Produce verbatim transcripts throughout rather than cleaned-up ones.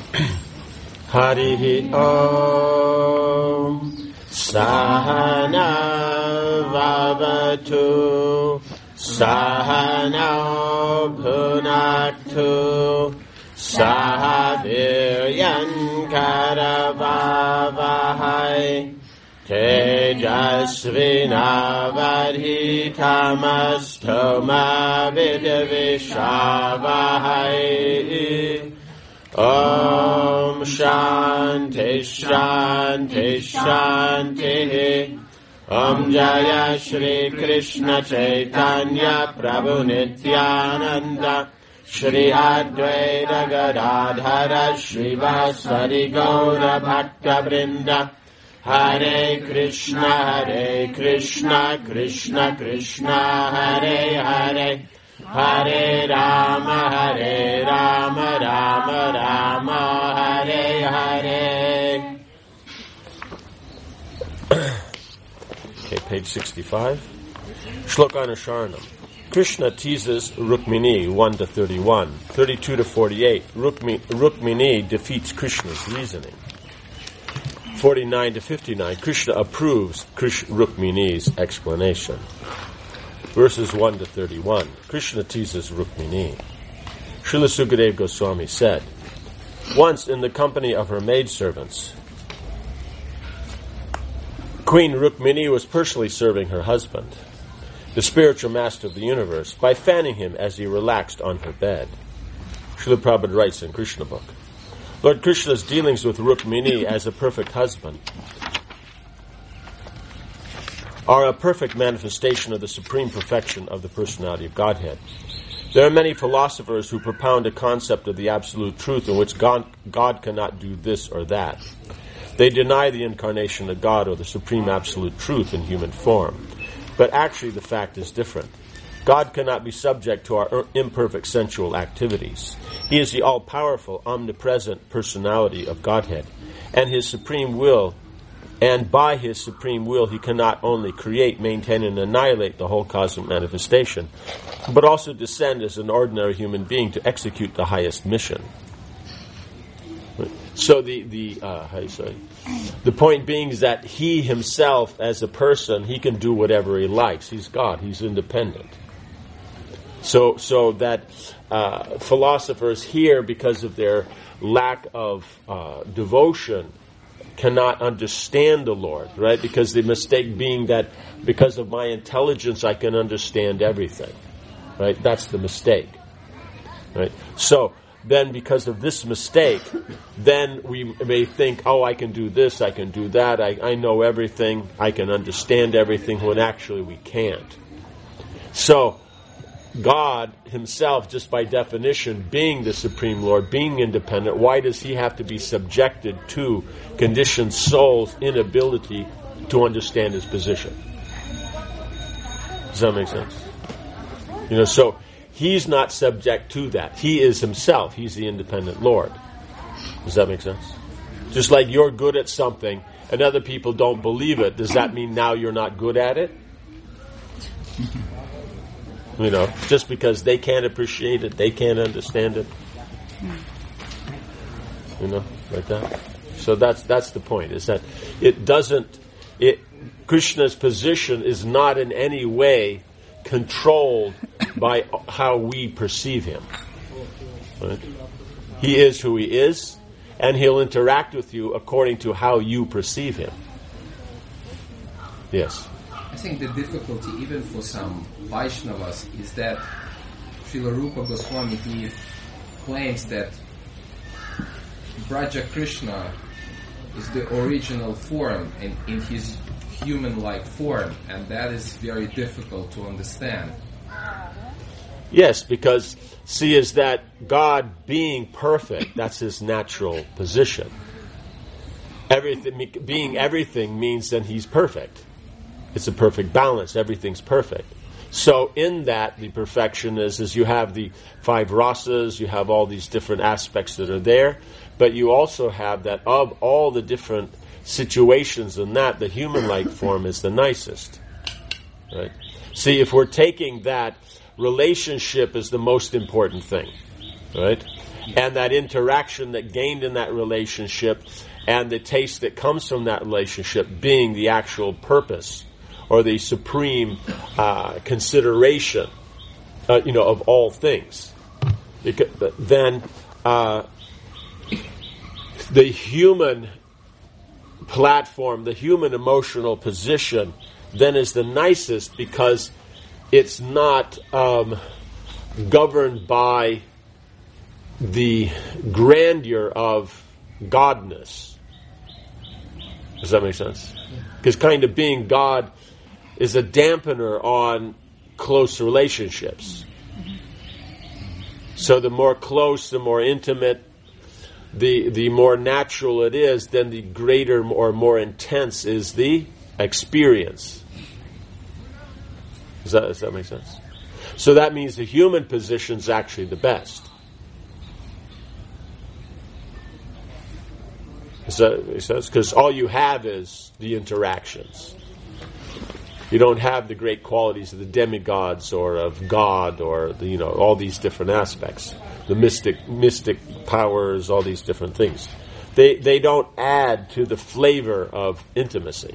Harihi Om Sahana Vavatu Sahana Bhunaktu Sahaviryan Karavavahai Tejasvinavadhitamastoma Vidavishavahai Om Shanti Shanti Shanti Om Jaya Shri Krishna Chaitanya Prabhu Nityananda Shri Advaita Gadadhara Shri Vasari Gaura Bhakta Vrinda Hare Krishna Hare Krishna Krishna Krishna Hare Hare Hare Rama Hare Rama Rama Rama Hare Hare. Okay, page sixty-five. Shlokanusharanam. Krishna teases Rukmini one to thirty-one, thirty-two to forty-eight. Rukmi, Rukmini defeats Krishna's reasoning. forty-nine to fifty-nine. Krishna approves Krish, Rukmini's explanation. Verses one to thirty-one. Krishna teases Rukmini. Srila Sukadeva Goswami said, once in the company of her maidservants, Queen Rukmini was personally serving her husband, the spiritual master of the universe, by fanning him as he relaxed on her bed. Srila Prabhupada writes in Krishna book, Lord Krishna's dealings with Rukmini as a perfect husband are a perfect manifestation of the supreme perfection of the personality of Godhead. There are many philosophers who propound a concept of the absolute truth in which God, God cannot do this or that. They deny the incarnation of God or the supreme absolute truth in human form. But actually the fact is different. God cannot be subject to our imperfect sensual activities. He is the all-powerful, omnipresent personality of Godhead, and His supreme will And by His supreme will, He cannot only create, maintain, and annihilate the whole cosmic manifestation, but also descend as an ordinary human being to execute the highest mission. So the the uh, how do you say? The point being is that He Himself, as a person, He can do whatever He likes. He's God. He's independent. So so that uh, philosophers here, because of their lack of uh, devotion, cannot understand the Lord, right? Because the mistake being that because of my intelligence I can understand everything, right? That's the mistake, right? So then because of this mistake, then we may think, oh, I can do this, I can do that, I, I know everything, I can understand everything, when actually we can't. So God Himself, just by definition, being the Supreme Lord, being independent, why does He have to be subjected to conditioned souls' inability to understand His position? Does that make sense? You know, so He's not subject to that. He is Himself. He's the independent Lord. Does that make sense? Just like you're good at something and other people don't believe it, does that mean now you're not good at it? You know, just because they can't appreciate it, they can't understand it. You know, like that. So that's that's the point, is that it doesn't, it Krishna's position is not in any way controlled by how we perceive Him. Right? He is who He is, and He'll interact with you according to how you perceive Him. Yes. I think the difficulty, even for some Vaishnavas, is that Srila Rupa Goswami he claims that Braja Krishna is the original form and in his human-like form, and that is very difficult to understand. Yes, because see, is that God being perfect, that's His natural position. Everything being everything means that He's perfect. It's a perfect balance. Everything's perfect. So in that, the perfection is, is you have the five rasas, you have all these different aspects that are there, but you also have that of all the different situations in that, the human-like form is the nicest. Right? See, if we're taking that, relationship is the most important thing. Right? and that interaction that gained in that relationship, and the taste that comes from that relationship being the actual purpose or the supreme uh, consideration, uh, you know, of all things. Because then uh, the human platform, the human emotional position, then is the nicest because it's not um, governed by the grandeur of godness. Does that make sense? Because kind of being God is a dampener on close relationships. So the more close, the more intimate, the the more natural it is, then the greater or more intense is the experience. Does that, does that make sense? So that means the human position is actually the best. Does that make sense? Because all you have is the interactions. You don't have the great qualities of the demigods or of God or the, you know, all these different aspects, the mystic mystic powers, all these different things. They they don't add to the flavor of intimacy.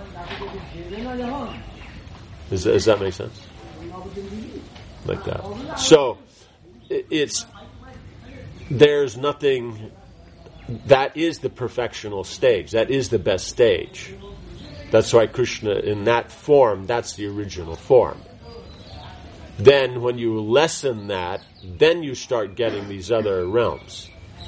Does, does that make sense? Like that. So it's there's nothing. That is the perfectional stage. That is the best stage. That's why Krishna, in that form, that's the original form. Then, when you lessen that, then you start getting these other realms.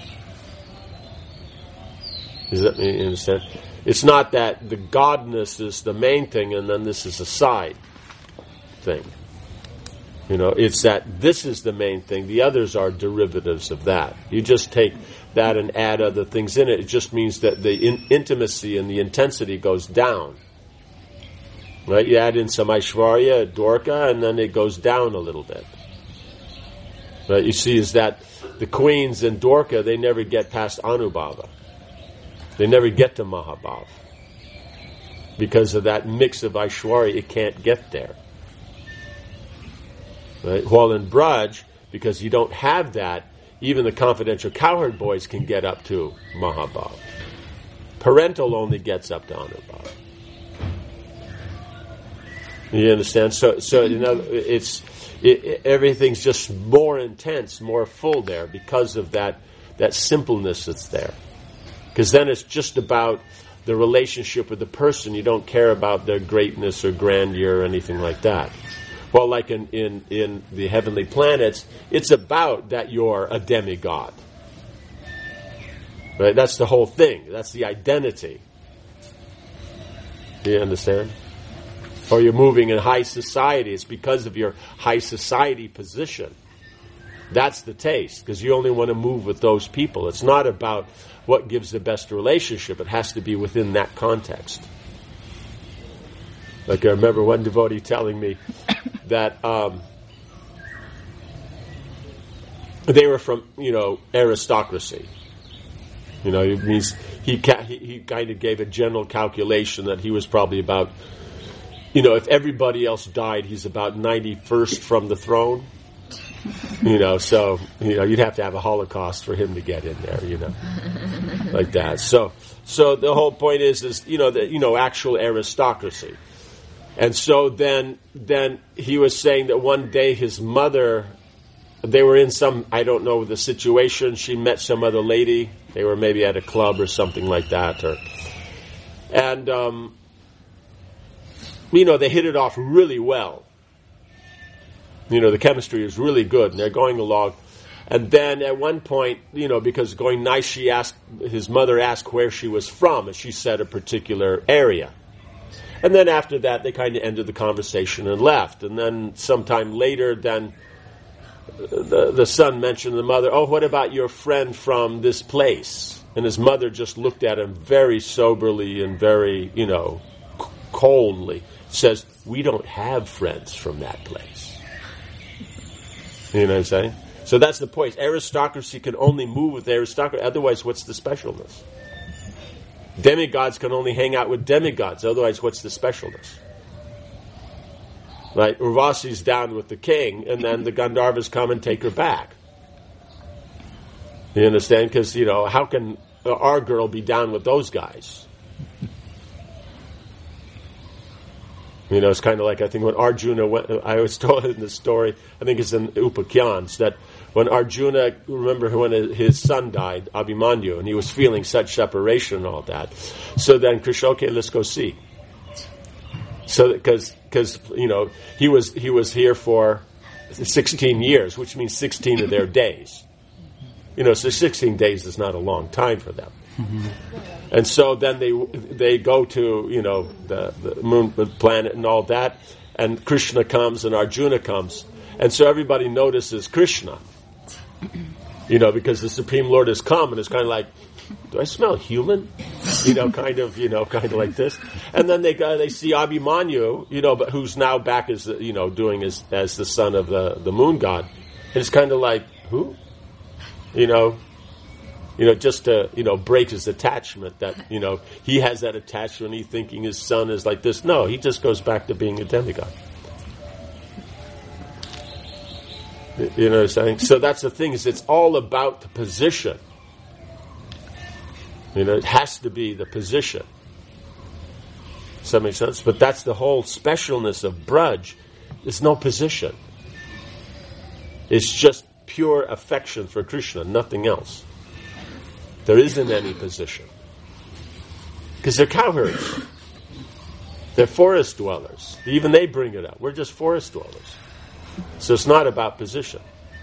Does that make you understand? It's not that the godness is the main thing, and then this is a side thing. You know, it's that this is the main thing. The others are derivatives of that. You just take that and add other things in it. It just means that the in- intimacy and the intensity goes down. Right? You add in some Aishwarya, Dwarka, and then it goes down a little bit. Right? You see is that the queens in Dwarka, they never get past Anubhava. They never get to Mahabhav. Because of that mix of Aishwarya, it can't get there. Right? While in Braj, because you don't have that, even the confidential cowherd boys can get up to Mahabhav. Parental only gets up to Anubhav. You understand? So, so you know, it's it, it, everything's just more intense, more full there because of that that simpleness that's there. Because then it's just about the relationship with the person. You don't care about their greatness or grandeur or anything like that. Well, like in, in, in the heavenly planets, it's about that you're a demigod. Right? That's the whole thing. That's the identity. Do you understand? Or you're moving in high society. It's because of your high society position. That's the taste, because you only want to move with those people. It's not about what gives the best relationship. It has to be within that context. Like I remember one devotee telling me that um, they were from, you know, aristocracy. You know, it means he, ca- he he kind of gave a general calculation that he was probably about, you know, if everybody else died, he's about ninety-first from the throne. You know, so, you know, you'd have to have a Holocaust for him to get in there, you know, like that. So, so the whole point is, is, you know, the, you know, actual aristocracy. And so then, then he was saying that one day his mother, they were in some, I don't know the situation, she met some other lady, they were maybe at a club or something like that, or, and, um, you know, they hit it off really well. You know, the chemistry is really good, and they're going along. And then at one point, you know, because going nice, she asked, his mother asked where she was from, and she said a particular area. And then after that, they kind of ended the conversation and left. And then sometime later, then the, the son mentioned to the mother, oh, what about your friend from this place? And his mother just looked at him very soberly and very, you know, coldly. Says, we don't have friends from that place. You know what I'm saying? So that's the point. Aristocracy can only move with aristocracy. Otherwise, what's the specialness? Demigods can only hang out with demigods. Otherwise, what's the specialness? Right? Urvasi's down with the king, and then the Gandharvas come and take her back. You understand? Because, you know, how can our girl be down with those guys? You know, it's kind of like, I think when Arjuna went, I was told in the story, I think it's in Upakyans, that when Arjuna, remember when his son died, Abhimanyu, and he was feeling such separation and all that. So then Krishna, okay, let's go see. So, because, because, you know, he was, he was here for sixteen years, which means sixteen of their days. You know, so sixteen days is not a long time for them. Mm-hmm. And so then they they go to, you know, the, the moon, the planet and all that, and Krishna comes and Arjuna comes. And so everybody notices Krishna, you know, because the Supreme Lord has come, and it's kind of like, do I smell human? You know, kind of, you know, kind of like this. And then they go, they see Abhimanyu, you know, but who's now back as, you know, doing as, as the son of the, the moon god. And it's kind of like, who? You know, you know, just to, you know, break his attachment that, you know, he has that attachment, he thinking his son is like this. No, he just goes back to being a demigod. You know what I'm saying? So that's the thing, is it's all about the position. You know, it has to be the position. Does that make sense? But that's the whole specialness of Braj. There's no position. It's just pure affection for Krishna, nothing else. There isn't any position. Because they're cowherds. They're forest dwellers. Even they bring it up. We're just forest dwellers. So it's not about position.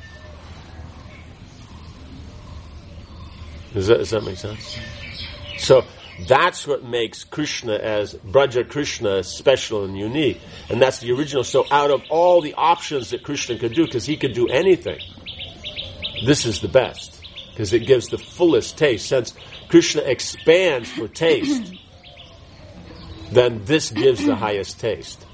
Does that, does that make sense? So that's what makes Krishna as Braja Krishna special and unique. And that's the original. So out of all the options that Krishna could do, because he could do anything, this is the best. Because it gives the fullest taste. Since Krishna expands for taste, then this gives the highest taste.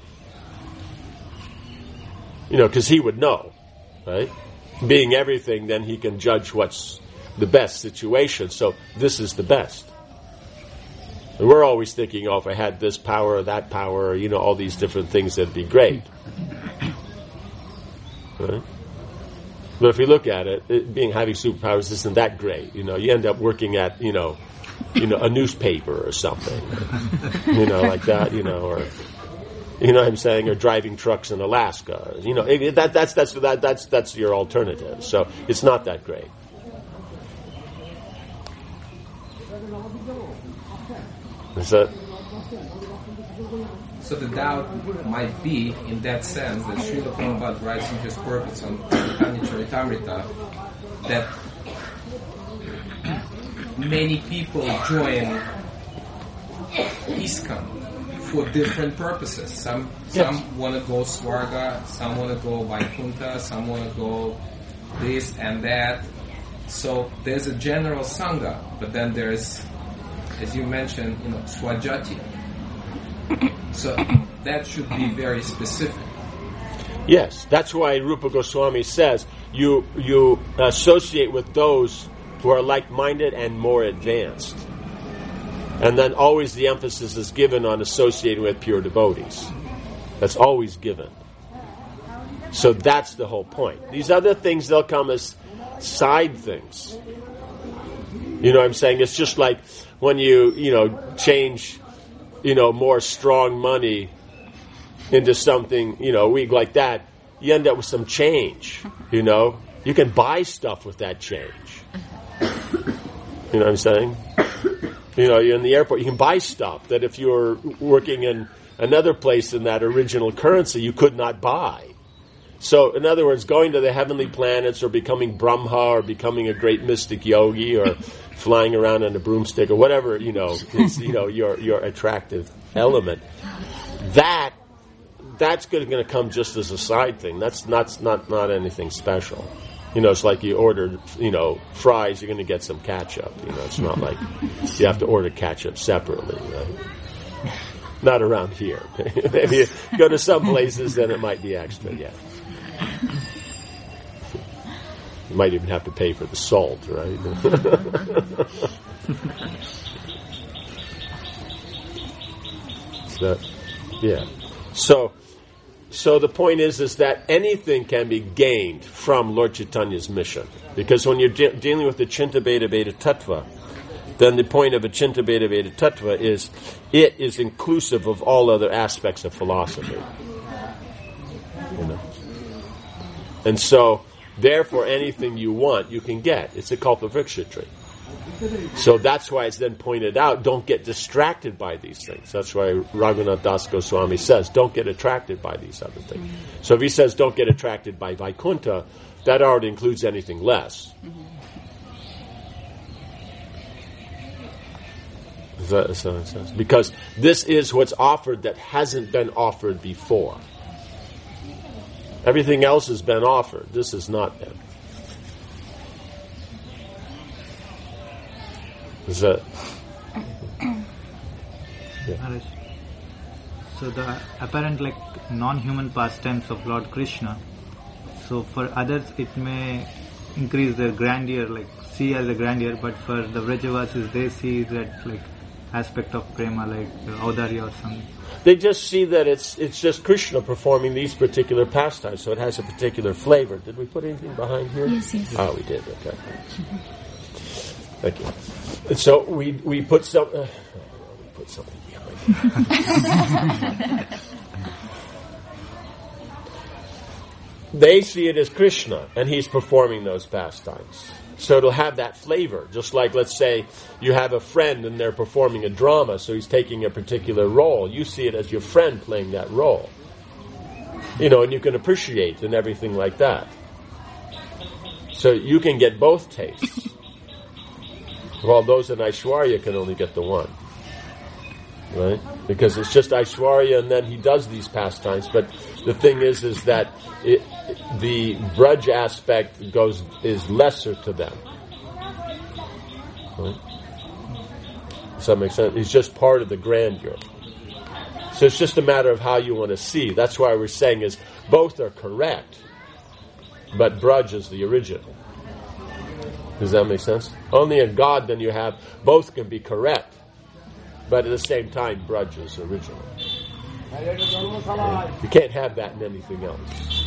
You know, because he would know, right? Being everything, then he can judge what's the best situation. So this is the best. And we're always thinking, oh, if I had this power or that power, or, you know, all these different things, that'd be great. Right? But if you look at it, it, being having superpowers isn't that great. You know, you end up working at, you know, you know, a newspaper or something, or, you know, like that, you know, or, you know what I'm saying, or driving trucks in Alaska. You know, it, that that's that's that that's that's your alternative. So it's not that great. Is that? So the doubt might be, in that sense, that Srila Prabhupada writes in his purpose on Chaitanya Charitamrita that many people join ISKCON for different purposes. Some yes. some want to go Swarga, some want to go Vaikuntha, some want to go this and that. So there's a general Sangha, but then there's, as you mentioned, you know, Swajati. So that should be very specific. Yes, that's why Rupa Goswami says you you associate with those who are like-minded and more advanced. And then always the emphasis is given on associating with pure devotees. That's always given. So that's the whole point. These other things, they'll come as side things. You know what I'm saying? It's just like when you, you know, change, you know, more strong money into something, you know, weak like that, you end up with some change, you know. You can buy stuff with that change. You know what I'm saying? You know, you're in the airport, you can buy stuff that if you're working in another place in that original currency, you could not buy. So, in other words, going to the heavenly planets or becoming Brahma or becoming a great mystic yogi or flying around on a broomstick or whatever, you know, is, you know, your your attractive element. That that's going to come just as a side thing. That's not not not anything special. You know, it's like you ordered, you know, fries, you're going to get some ketchup. You know, it's not like you have to order ketchup separately, right? Not around here. Maybe you go to some places, then it might be extra, yeah. You might even have to pay for the salt, right? So, yeah. So, so the point is, is that anything can be gained from Lord Chaitanya's mission. Because when you're de- dealing with the Chinta Bheda Bheda Tattva, then the point of a Chinta Bheda Bheda Tattva is it is inclusive of all other aspects of philosophy. You know? And so, therefore, anything you want, you can get. It's a Kalpavriksha tree. So that's why it's then pointed out, don't get distracted by these things. That's why Raghunath Das Goswami says, don't get attracted by these other things. So if he says, don't get attracted by Vaikuntha, that already includes anything less. Does that, does that make sense? Because this is what's offered that hasn't been offered before. Everything else has been offered. This has not been. Is that? Yeah. So the apparent like non-human pastimes of Lord Krishna. So for others it may increase their grandeur, like see as a grandeur, but for the Vrajavasis they see that like aspect of prema, like uh, Audarya or something. They just see that it's it's just Krishna performing these particular pastimes, so it has a particular flavor. Did we put anything behind here? Yes, yes. Oh, we did. Okay. Thank you. And so we we put some uh, we put something behind. They see it as Krishna, and he's performing those pastimes. So it'll have that flavor. Just like, let's say, you have a friend and they're performing a drama, so he's taking a particular role. You see it as your friend playing that role. You know, and you can appreciate and everything like that. So you can get both tastes. While those in Aishwarya can only get the one. Right? Because it's just Aishwarya and then he does these pastimes. But the thing is, is that it, the Braj aspect goes is lesser to them. Right? Does that make sense? It's just part of the grandeur. So it's just a matter of how you want to see. That's why we're saying is both are correct, but Braj is the original. Does that make sense? Only in God then you have both can be correct, but at the same time Braj is original. Right? You can't have that in anything else.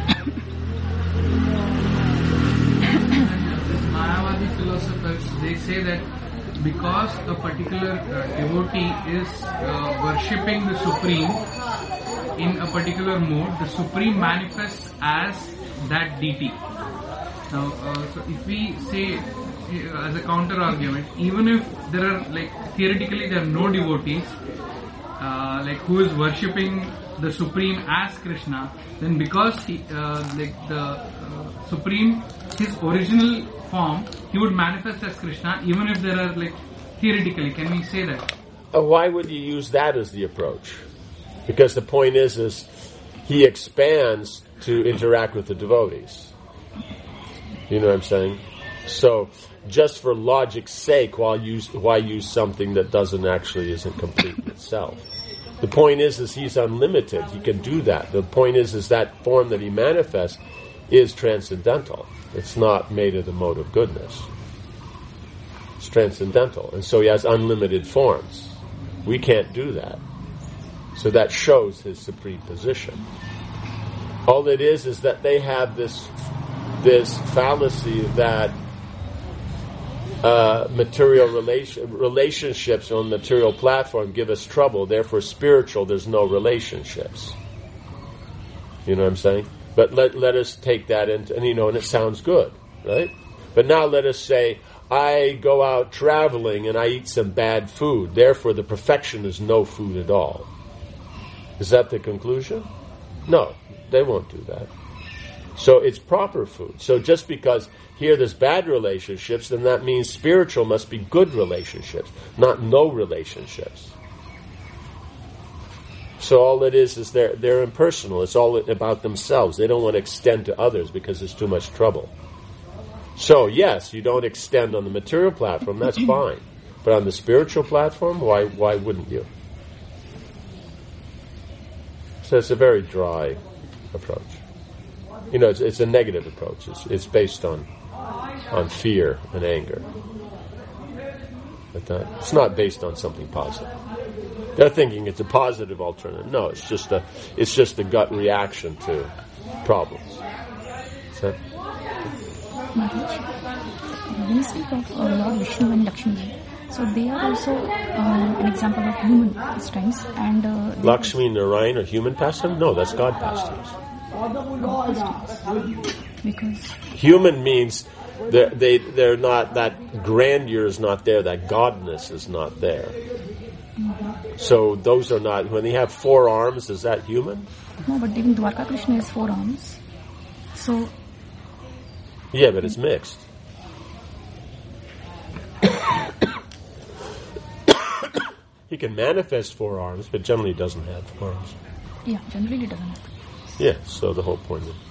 Mayavadi philosophers, they say that because a particular uh, devotee is uh, worshipping the Supreme in a particular mode, the Supreme manifests as that deity. Now, uh, so if we say uh, as a counter argument, even if there are like theoretically there are no devotees uh, like who is worshipping the Supreme as Krishna, then because he uh, like the uh, Supreme, his original form, he would manifest as Krishna, even if there are like theoretically, can we say that? Uh, why would you use that as the approach? Because the point is, is he expands to interact with the devotees. You know what I'm saying? So, just for logic's sake, why use why use something that doesn't actually isn't complete in itself? The point is, is he's unlimited. He can do that. The point is, is that form that he manifests is transcendental. It's not made of the mode of goodness. It's transcendental, and so he has unlimited forms. We can't do that. So that shows his supreme position. All it is is that they have this this fallacy that uh, material relation, relationships on the material platform give us trouble. Therefore, spiritual, there's no relationships. You know what I'm saying? But let let us take that into, and you know, and it sounds good, right? But now let us say, I go out traveling and I eat some bad food. Therefore, the perfection is no food at all. Is that the conclusion? No, they won't do that. So it's proper food. So just because here there's bad relationships, then that means spiritual must be good relationships, not no relationships. So all it is is they're they're impersonal. It's all about themselves. They don't want to extend to others because there's too much trouble. So yes, you don't extend on the material platform, that's fine. But on the spiritual platform, why why wouldn't you? So it's a very dry approach. You know, it's, it's a negative approach. It's, it's based on on fear and anger. But that, it's not based on something positive. They're thinking it's a positive alternative. No, it's just a it's just a gut reaction to problems. So, when we speak of uh, Lord Vishnu and Lakshmi, so they are also uh, an example of human pastimes. And uh, Lakshmi and Narayan are human pastimes? No, that's God pastimes. Because human means they're, they they're not, that grandeur is not there, that godness is not there. Mm-hmm. So those are not, when they have four arms, is that human? No, but even Dwarka Krishna has four arms. So yeah, but it's mixed. He can manifest four arms, but generally doesn't have four arms. Yeah, generally he doesn't have. Yeah, so the whole point is...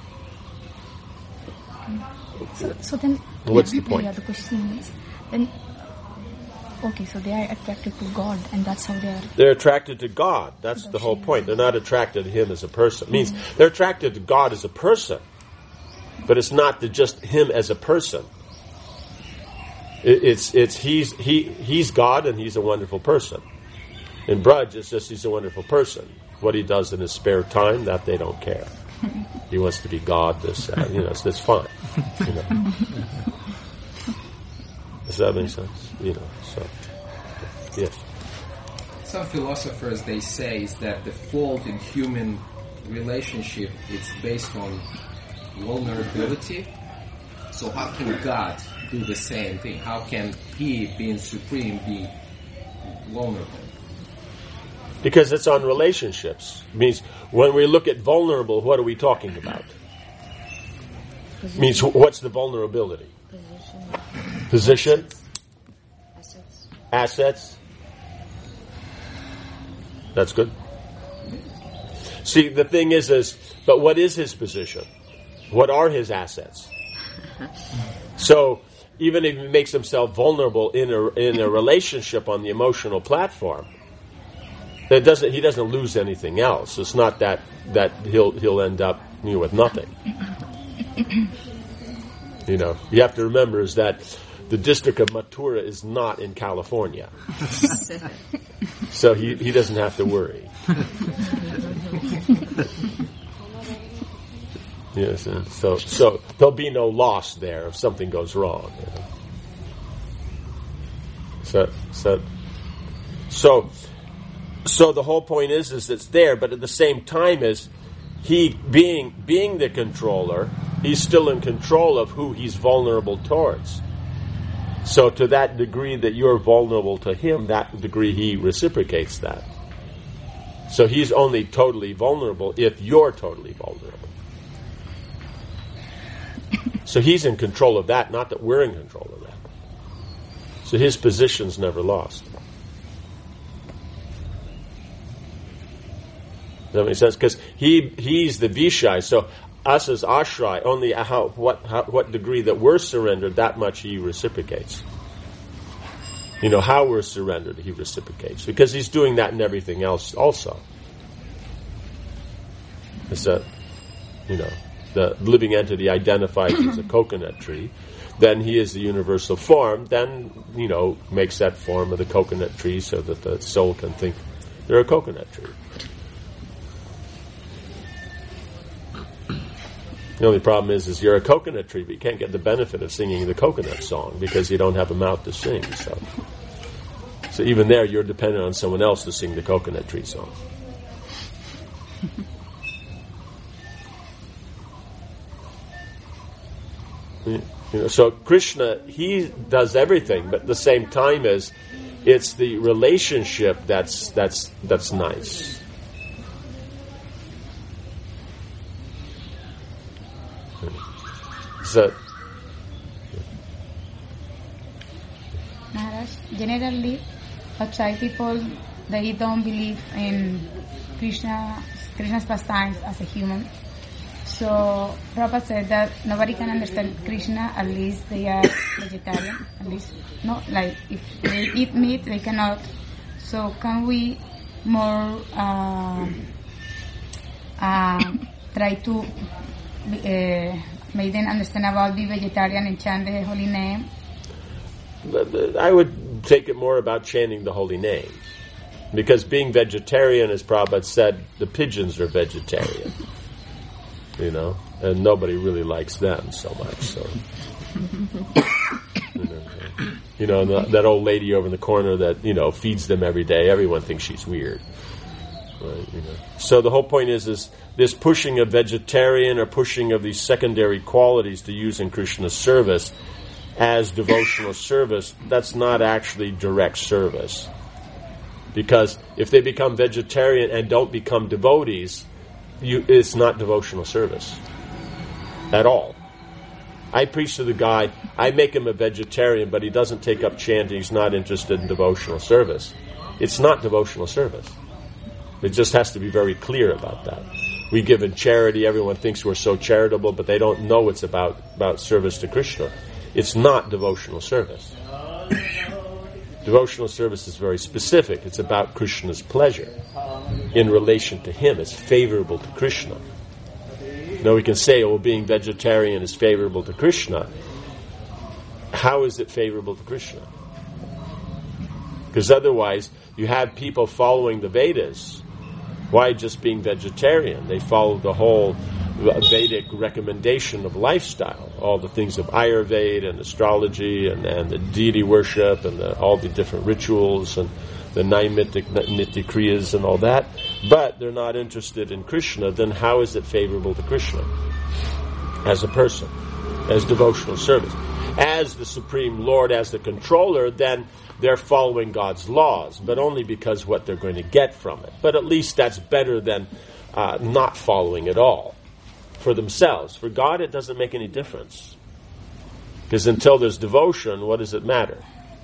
Okay. So, so then... What's yeah, the point? Yeah, the question is, then... Okay, so they are attracted to God, and that's how they are... They're attracted to God. That's the whole point. They're not attracted to Him as a person. It means mm-hmm. they're attracted to God as a person, but it's not to just Him as a person. It, it's it's he's he he's God, and He's a wonderful person. In Braj, it's just He's a wonderful person. What He does in His spare time, that they don't care. He wants to be God. This, uh, you know, it's, it's fine. You know. Does that make sense? You know, so yes. Some philosophers, they say is that the fault in human relationship is based on vulnerability. So how can God do the same thing? How can He, being supreme, be vulnerable? Because it's on relationships. It means when we look at vulnerable, what are we talking about? It means what's the vulnerability? Position. Position? Assets. Assets? That's good. See, the thing is, is, but what is his position? What are his assets? So, even if he makes himself vulnerable in a in a relationship on the emotional platform, that doesn't he doesn't lose anything else. It's not that that he'll he'll end up you know, with nothing. You know, you have to remember is that the district of Mathura is not in California, so he he doesn't have to worry. Yes, uh, so so there'll be no loss there if something goes wrong. You know? So so so so the whole point is is it's there, but at the same time is he being being the controller, he's still in control of who he's vulnerable towards. So to that degree that you're vulnerable to him, that degree he reciprocates that. So he's only totally vulnerable if you're totally vulnerable. So he's in control of that, not that we're in control of that. So his position's never lost. Does that make sense? Because he he's the Vishai, so us as Ashray, only how what how, what degree that we're surrendered, that much he reciprocates. You know, how we're surrendered, he reciprocates. Because he's doing that in everything else also. It's that, you know, the living entity identifies as a coconut tree, then he is the universal form, then, you know, makes that form of the coconut tree so that the soul can think they're a coconut tree. The only problem is, is you're a coconut tree, but you can't get the benefit of singing the coconut song because you don't have a mouth to sing. So, so even there, you're dependent on someone else to sing the coconut tree song. You know, so Krishna, he does everything, but at the same time, is it's the relationship that's that's that's nice. So, Maharaj, generally, outside people, they don't believe in Krishna, Krishna's pastimes as a human. So, Prabhupada said that nobody can understand Krishna unless they are vegetarian. At least, no, like if they eat meat, they cannot. So, can we more uh, uh, try to uh, make them understand about the vegetarian and chant the holy name? I would take it more about chanting the holy name. Because being vegetarian, as Prabhupada said, the pigeons are vegetarian. You know, and nobody really likes them so much. So, you know, you know the, that old lady over in the corner that, you know, feeds them every day. Everyone thinks she's weird. Right, you know. So the whole point is, is this pushing of vegetarian or pushing of these secondary qualities to use in Krishna's service as devotional service, that's not actually direct service. Because if they become vegetarian and don't become devotees, you, it's not devotional service at all. I preach to the guy, I make him a vegetarian, but he doesn't take up chanting, he's not interested in devotional service. It's not devotional service. It just has to be very clear about that. We give in charity, everyone thinks we're so charitable, but they don't know it's about, about service to Krishna. It's not devotional service. Devotional service is very specific. It's about Krishna's pleasure in relation to him. It's favorable to Krishna. Now we can say, oh, being vegetarian is favorable to Krishna. How is it favorable to Krishna? Because otherwise, you have people following the Vedas. Why just being vegetarian? They follow the whole Vedic recommendation of lifestyle, all the things of Ayurveda and astrology and, and the deity worship and the, all the different rituals and the Naimitic Nitya Kriyas and all that, but they're not interested in Krishna. Then how is it favorable to Krishna as a person, as devotional service? As the Supreme Lord, as the controller, then they're following God's laws, but only because what they're going to get from it. But at least that's better than uh, not following at all. For themselves. For God, it doesn't make any difference. Because until there's devotion, what does it matter?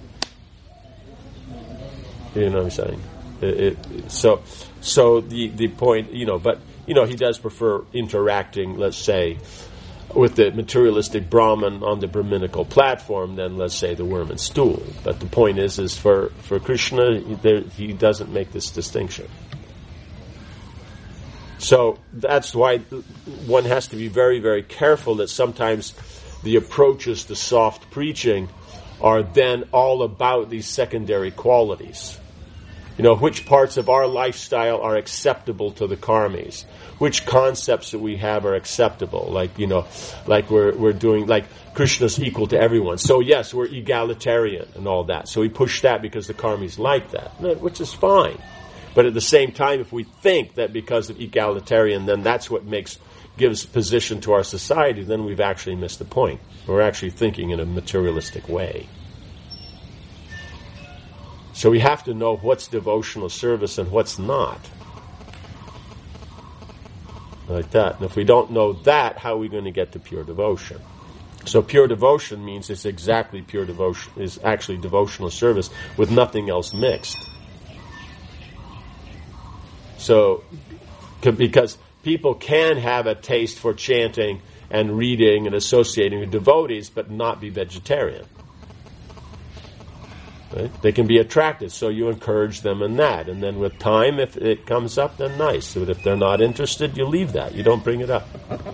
You know what I'm saying? It, it, so, so the the point, you know, but you know, he does prefer interacting, let's say, with the materialistic Brahman on the Brahminical platform than, let's say, the worm and stool. But the point is, is for for Krishna, there, he doesn't make this distinction. So that's why one has to be very, very careful that sometimes the approaches to soft preaching are then all about these secondary qualities. You know, which parts of our lifestyle are acceptable to the karmis? Which concepts that we have are acceptable? Like, you know, like we're we're doing, like Krishna's equal to everyone. So yes, we're egalitarian and all that. So we push that because the karmis like that, which is fine. But at the same time, if we think that because of egalitarian, then that's what makes gives position to our society, then we've actually missed the point. We're actually thinking in a materialistic way. So we have to know what's devotional service and what's not. Like that. And if we don't know that, how are we going to get to pure devotion? So pure devotion means it's exactly pure devotion, is actually devotional service with nothing else mixed. So, because people can have a taste for chanting and reading and associating with devotees, but not be vegetarian. Right? They can be attracted, so you encourage them in that. And then with time, if it comes up, then nice. But if they're not interested, you leave that. You don't bring it up.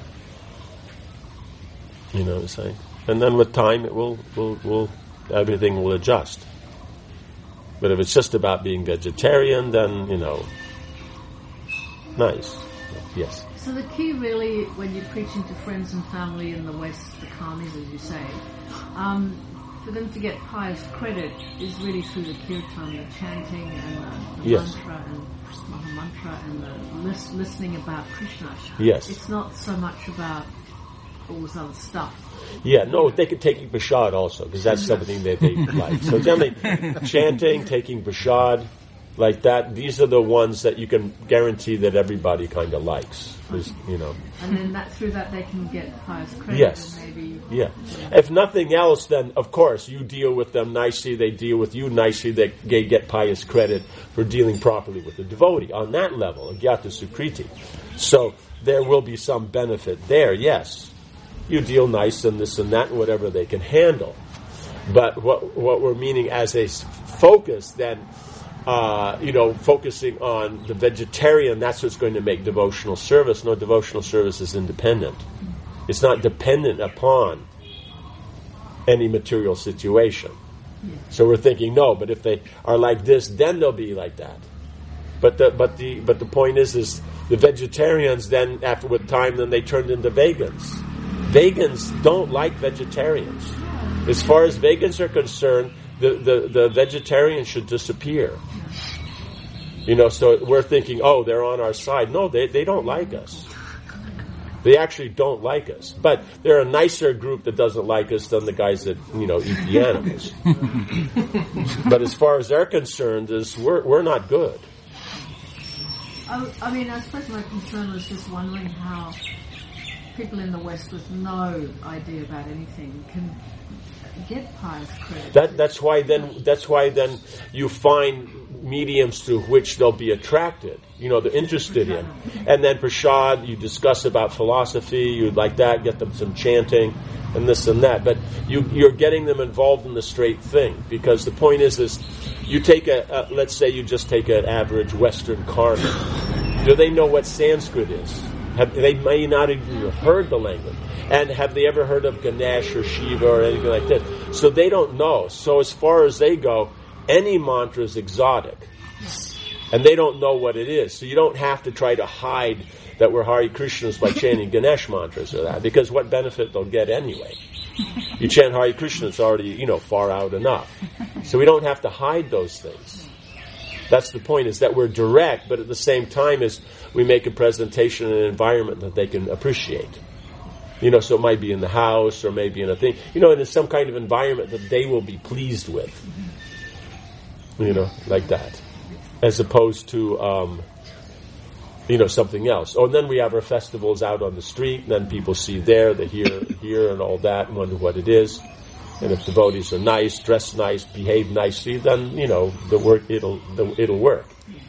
You know what I'm saying? And then with time, it will, will, will everything will adjust. But if it's just about being vegetarian, then, you know, nice. Yes. So the key really, when you're preaching to friends and family in the West, the karmis, as you say, um, for them to get pious credit is really through the kirtan, the chanting, and the, the yes. mantra, and mahamantra, and the lis- listening about Krishna. Yes. It's not so much about all this other stuff. Yeah, no, they could take prasad also, because that's something that they like. So generally, chanting, taking prasad, like that, these are the ones that you can guarantee that everybody kind of likes. You know. And then that through that they can get pious credit. Yes. And maybe, yeah. If nothing else, then of course you deal with them nicely. They deal with you nicely. They, they get pious credit for dealing properly with the devotee on that level, Agyata Sukriti. So there will be some benefit there. Yes, you deal nice and this and that and whatever they can handle. But what what we're meaning as a focus then. Uh, you know, focusing on the vegetarian, that's what's going to make devotional service. No, devotional service is independent. It's not dependent upon any material situation. So we're thinking, no, but if they are like this, then they'll be like that. But the but the but the point is is the vegetarians then after with time then they turned into vegans. Vegans don't like vegetarians. As far as vegans are concerned, the, the, the vegetarians should disappear. You know, so we're thinking, oh, they're on our side. No, they they don't like us. They actually don't like us. But they're a nicer group that doesn't like us than the guys that, you know, eat the animals. But as far as they're concerned, is we're we're not good. I, I mean, I suppose my concern was just wondering how people in the West with no idea about anything can get pious credit. That that's why then that's why then you find mediums to which they'll be attracted. You know, they're interested in. And then prashad, you discuss about philosophy, you like that, get them some chanting and this and that. But you you're getting them involved in the straight thing, because the point is is you take a, a let's say you just take an average Western Karma. Do they know what Sanskrit is? Have, they may not have even heard the language. And have they ever heard of Ganesh or Shiva or anything like this? So they don't know. So as far as they go, any mantra is exotic. And they don't know what it is. So you don't have to try to hide that we're Hare Krishnas by chanting Ganesh mantras or that, because what benefit they'll get anyway. You chant Hare Krishna, it's already, you know, far out enough. So we don't have to hide those things. That's the point, is that we're direct, but at the same time is we make a presentation in an environment that they can appreciate. You know, so it might be in the house or maybe in a thing, you know, in some kind of environment that they will be pleased with. You know, like that. As opposed to, um, you know, something else. Oh, and then we have our festivals out on the street, and then people see there, they hear here and all that, and wonder what it is. And if devotees are nice, dress nice, behave nicely, then, you know, the work, it'll the, it'll work.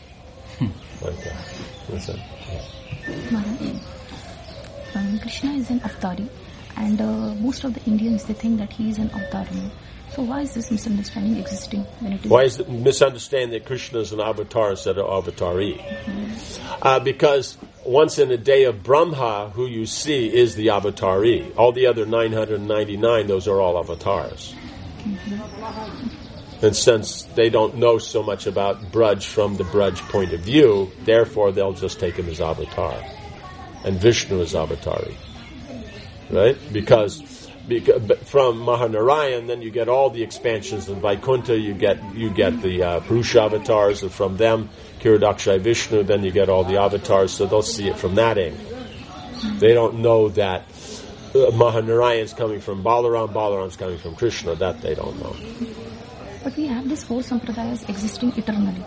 Like that. What's that? Maharaj, um, Krishna is an avatari, and uh, most of the Indians, they think that he is an avatar. So why is this misunderstanding existing when it is? Why is it misunderstanding that Krishna is an avatar instead of avatari? Mm-hmm. Uh, because once in a day of Brahma, who you see is the avatari. All the other nine hundred ninety-nine, those are all avatars. Mm-hmm. And since they don't know so much about Braj from the Braj point of view, therefore they'll just take him as avatar. And Vishnu is avatari. Right? Because... Because, from Mahanarayan, then you get all the expansions in Vaikuntha, you get you get the uh, Purusha avatars, and from them, Kiradakshai Vishnu, then you get all the avatars, so they'll see it from that angle. They don't know that uh, Mahanarayan's coming from Balaram, Balaram's coming from Krishna, that they don't know. But we have these four sampradayas existing eternally.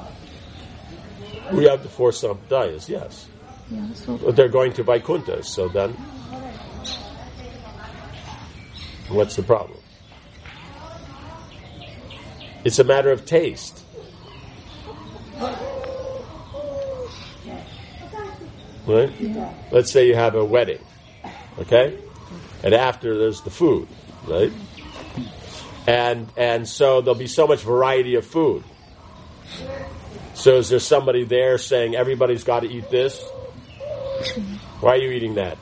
We have the four sampradayas, yes. Yeah, so but they're going to Vaikuntha, so then... What's the problem? It's a matter of taste. Right? Yeah. Let's say you have a wedding, okay? And after there's the food, right? And and so there'll be so much variety of food. So is there somebody there saying everybody's got to eat this? Why are you eating that?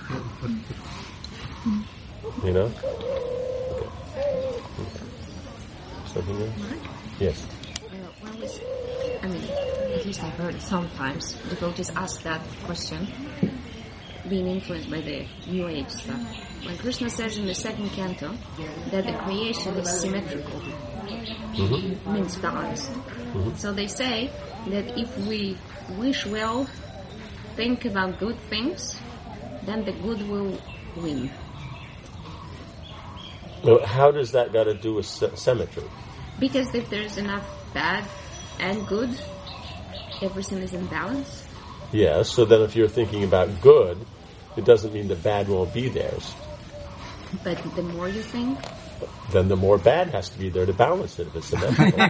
You know? Okay. Something else? Yes. Uh, when we, I mean, at least I've heard sometimes devotees ask that question, being influenced by the New Age stuff. When Krishna says in the second canto that the creation is symmetrical, mm-hmm. means balanced. Mm-hmm. So they say that if we wish well, think about good things, then the good will win. Well, how does that got to do with se- symmetry? Because if there's enough bad and good, everything is in balance. Yeah, so then if you're thinking about good, it doesn't mean the bad won't be there. But the more you think... Then the more bad has to be there to balance it if it's symmetrical.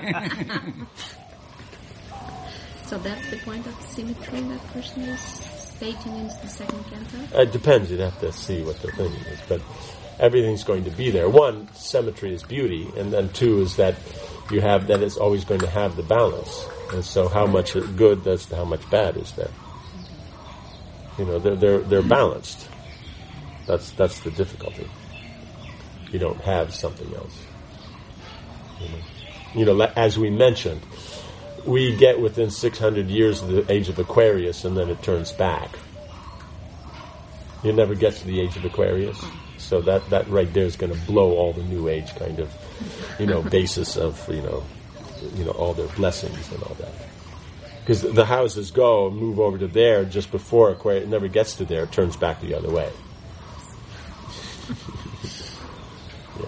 So that's the point of symmetry that Krishna is stating in the second canto? It depends, you'd have to see what the thing is, but... Everything's going to be there. One, symmetry is beauty, and then two is that you have that it's always going to have the balance. And so, how much good does how much bad is there? You know, they're they're they're balanced. That's that's the difficulty. You don't have something else. You know, you know as we mentioned, we get within six hundred years of the age of Aquarius, and then it turns back. It never gets to the age of Aquarius. So that, that right there is going to blow all the New Age kind of, you know, basis of, you know, you know, all their blessings and all that. Because the houses go and move over to there just before Aquarius. It never gets to there. It turns back the other way. Yeah.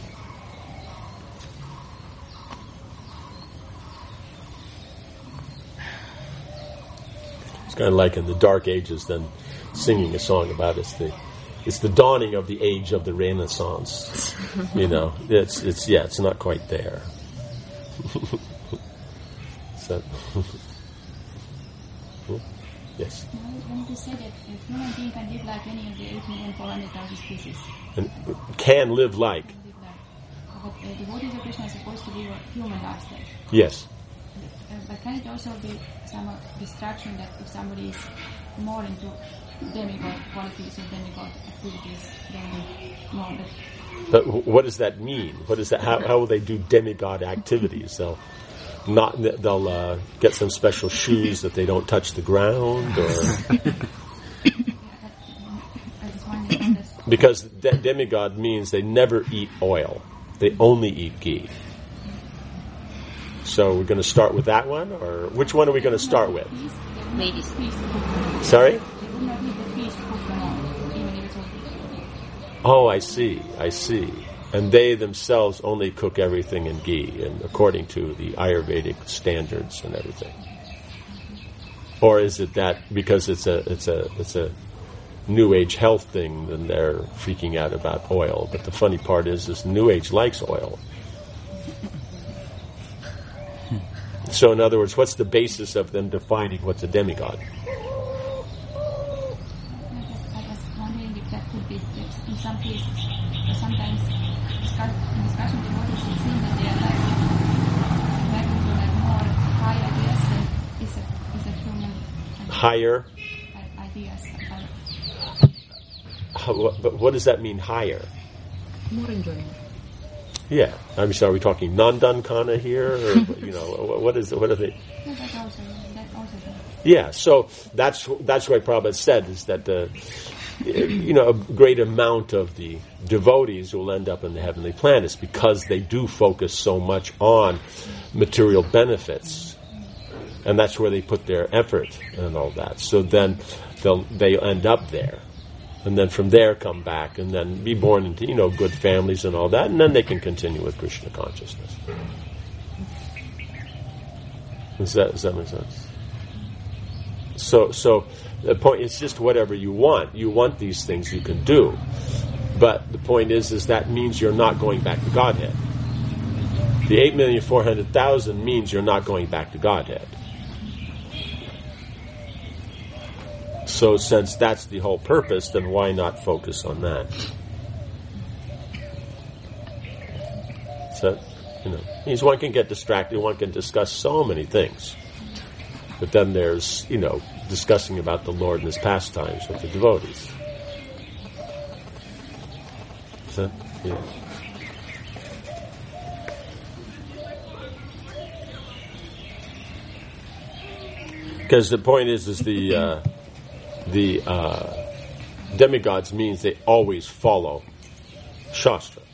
It's kind of like in the Dark Ages, then singing a song about it's the it's the dawning of the age of the Renaissance. You know, it's it's yeah, it's not quite there. So, yes. When you say that a human being can live like any of the eight million four hundred thousand species. And can live like. Can live like. But uh, devotees of Krishna are supposed to live a human lifestyle. Yes. Uh, but can it also be some uh, distraction that if somebody is more into demigod qualities or demigod activities, then no. But But what does that mean? What is that? How, how will they do demigod activities? They'll not. They'll uh, get some special shoes that they don't touch the ground, or because de- demigod means they never eat oil; they only eat ghee. So we're going to start with that one, or which one are we going to start with? Ladies. Sorry. Oh, I see, I see. And they themselves only cook everything in ghee, and according to the Ayurvedic standards and everything. Or is it that because it's a it's a it's a New Age health thing, then they're freaking out about oil? But the funny part is, is New Age likes oil. So, in other words, what's the basis of them defining what's a demigod? in some cases, or sometimes discuss, in discussion with devotees, it seems that they are like working for like more high ideas than is a is a human higher ideas. How, but what does that mean, higher? More enjoyment. Yeah, I'm sorry. Are we talking non-dankana here, or you know, what is what are they? No, that also, that also. Yeah, so that's that's what Prabhupada said, is that the you know a great amount of the devotees will end up in the heavenly planets because they do focus so much on material benefits, and that's where they put their effort and all that. So then they'll they end up there. And then from there come back and then be born into, you know, good families and all that, and then they can continue with Krishna consciousness. Does that, does that make sense? So, so the point is just whatever you want. You want these things, you can do. But the point is, is that means you're not going back to Godhead. The eight million four hundred thousand means you're not going back to Godhead. So since that's the whole purpose, then why not focus on that? So, you know, means one can get distracted, one can discuss so many things. But then there's, you know, discussing about the Lord and His pastimes with the devotees. So, yeah. Because the point is, is the... Uh, The uh, demigods means they always follow Shastra.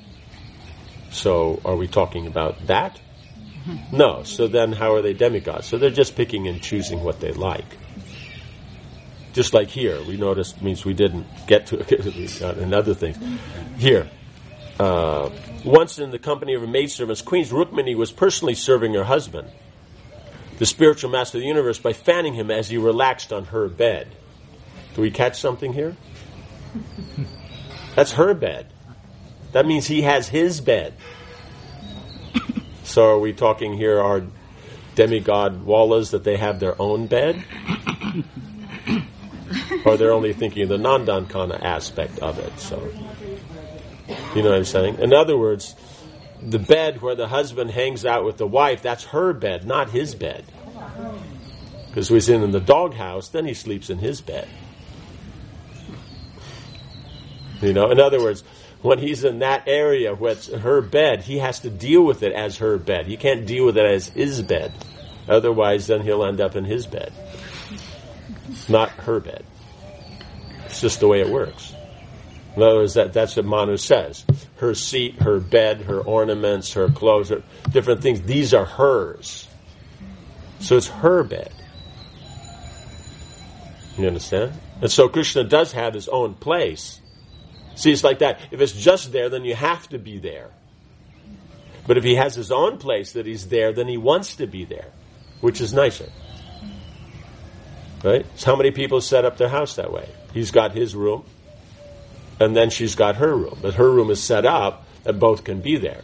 So are we talking about that? No. So then how are they demigods? So they're just picking and choosing what they like. Just like here, we noticed, means we didn't get to it and other things. Here, uh, once in the company of her maidservants, Queen Rukmini was personally serving her husband, the spiritual master of the universe, by fanning him as he relaxed on her bed. Do we catch something here? That's her bed. That means he has his bed. So are we talking here are demigod wallas that they have their own bed? Or they're only thinking of the non-dankana aspect of it? So, you know what I'm saying? In other words, the bed where the husband hangs out with the wife, that's her bed, not his bed. Because when he's in the doghouse, then he sleeps in his bed. You know, in other words, when he's in that area where it's her bed, he has to deal with it as her bed. He can't deal with it as his bed. Otherwise, then he'll end up in his bed, not her bed. It's just the way it works. In other words, that, that's what Manu says. Her seat, her bed, her ornaments, her clothes, her different things, these are hers. So it's her bed. You understand? And so Krishna does have his own place. See, it's like that. If it's just there, then you have to be there. But if he has his own place that he's there, then he wants to be there, which is nicer. Right? So how many people set up their house that way? He's got his room, and then she's got her room. But her room is set up that both can be there.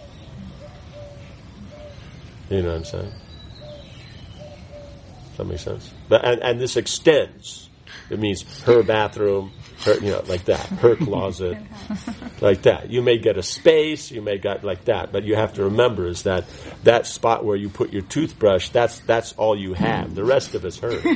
You know what I'm saying? Does that make sense? But, and, and this extends. It means her bathroom, her, you know, like that. Her closet, like that. You may get a space, you may get like that, but you have to remember is that that spot where you put your toothbrush, that's that's all you have. The rest of it's hers.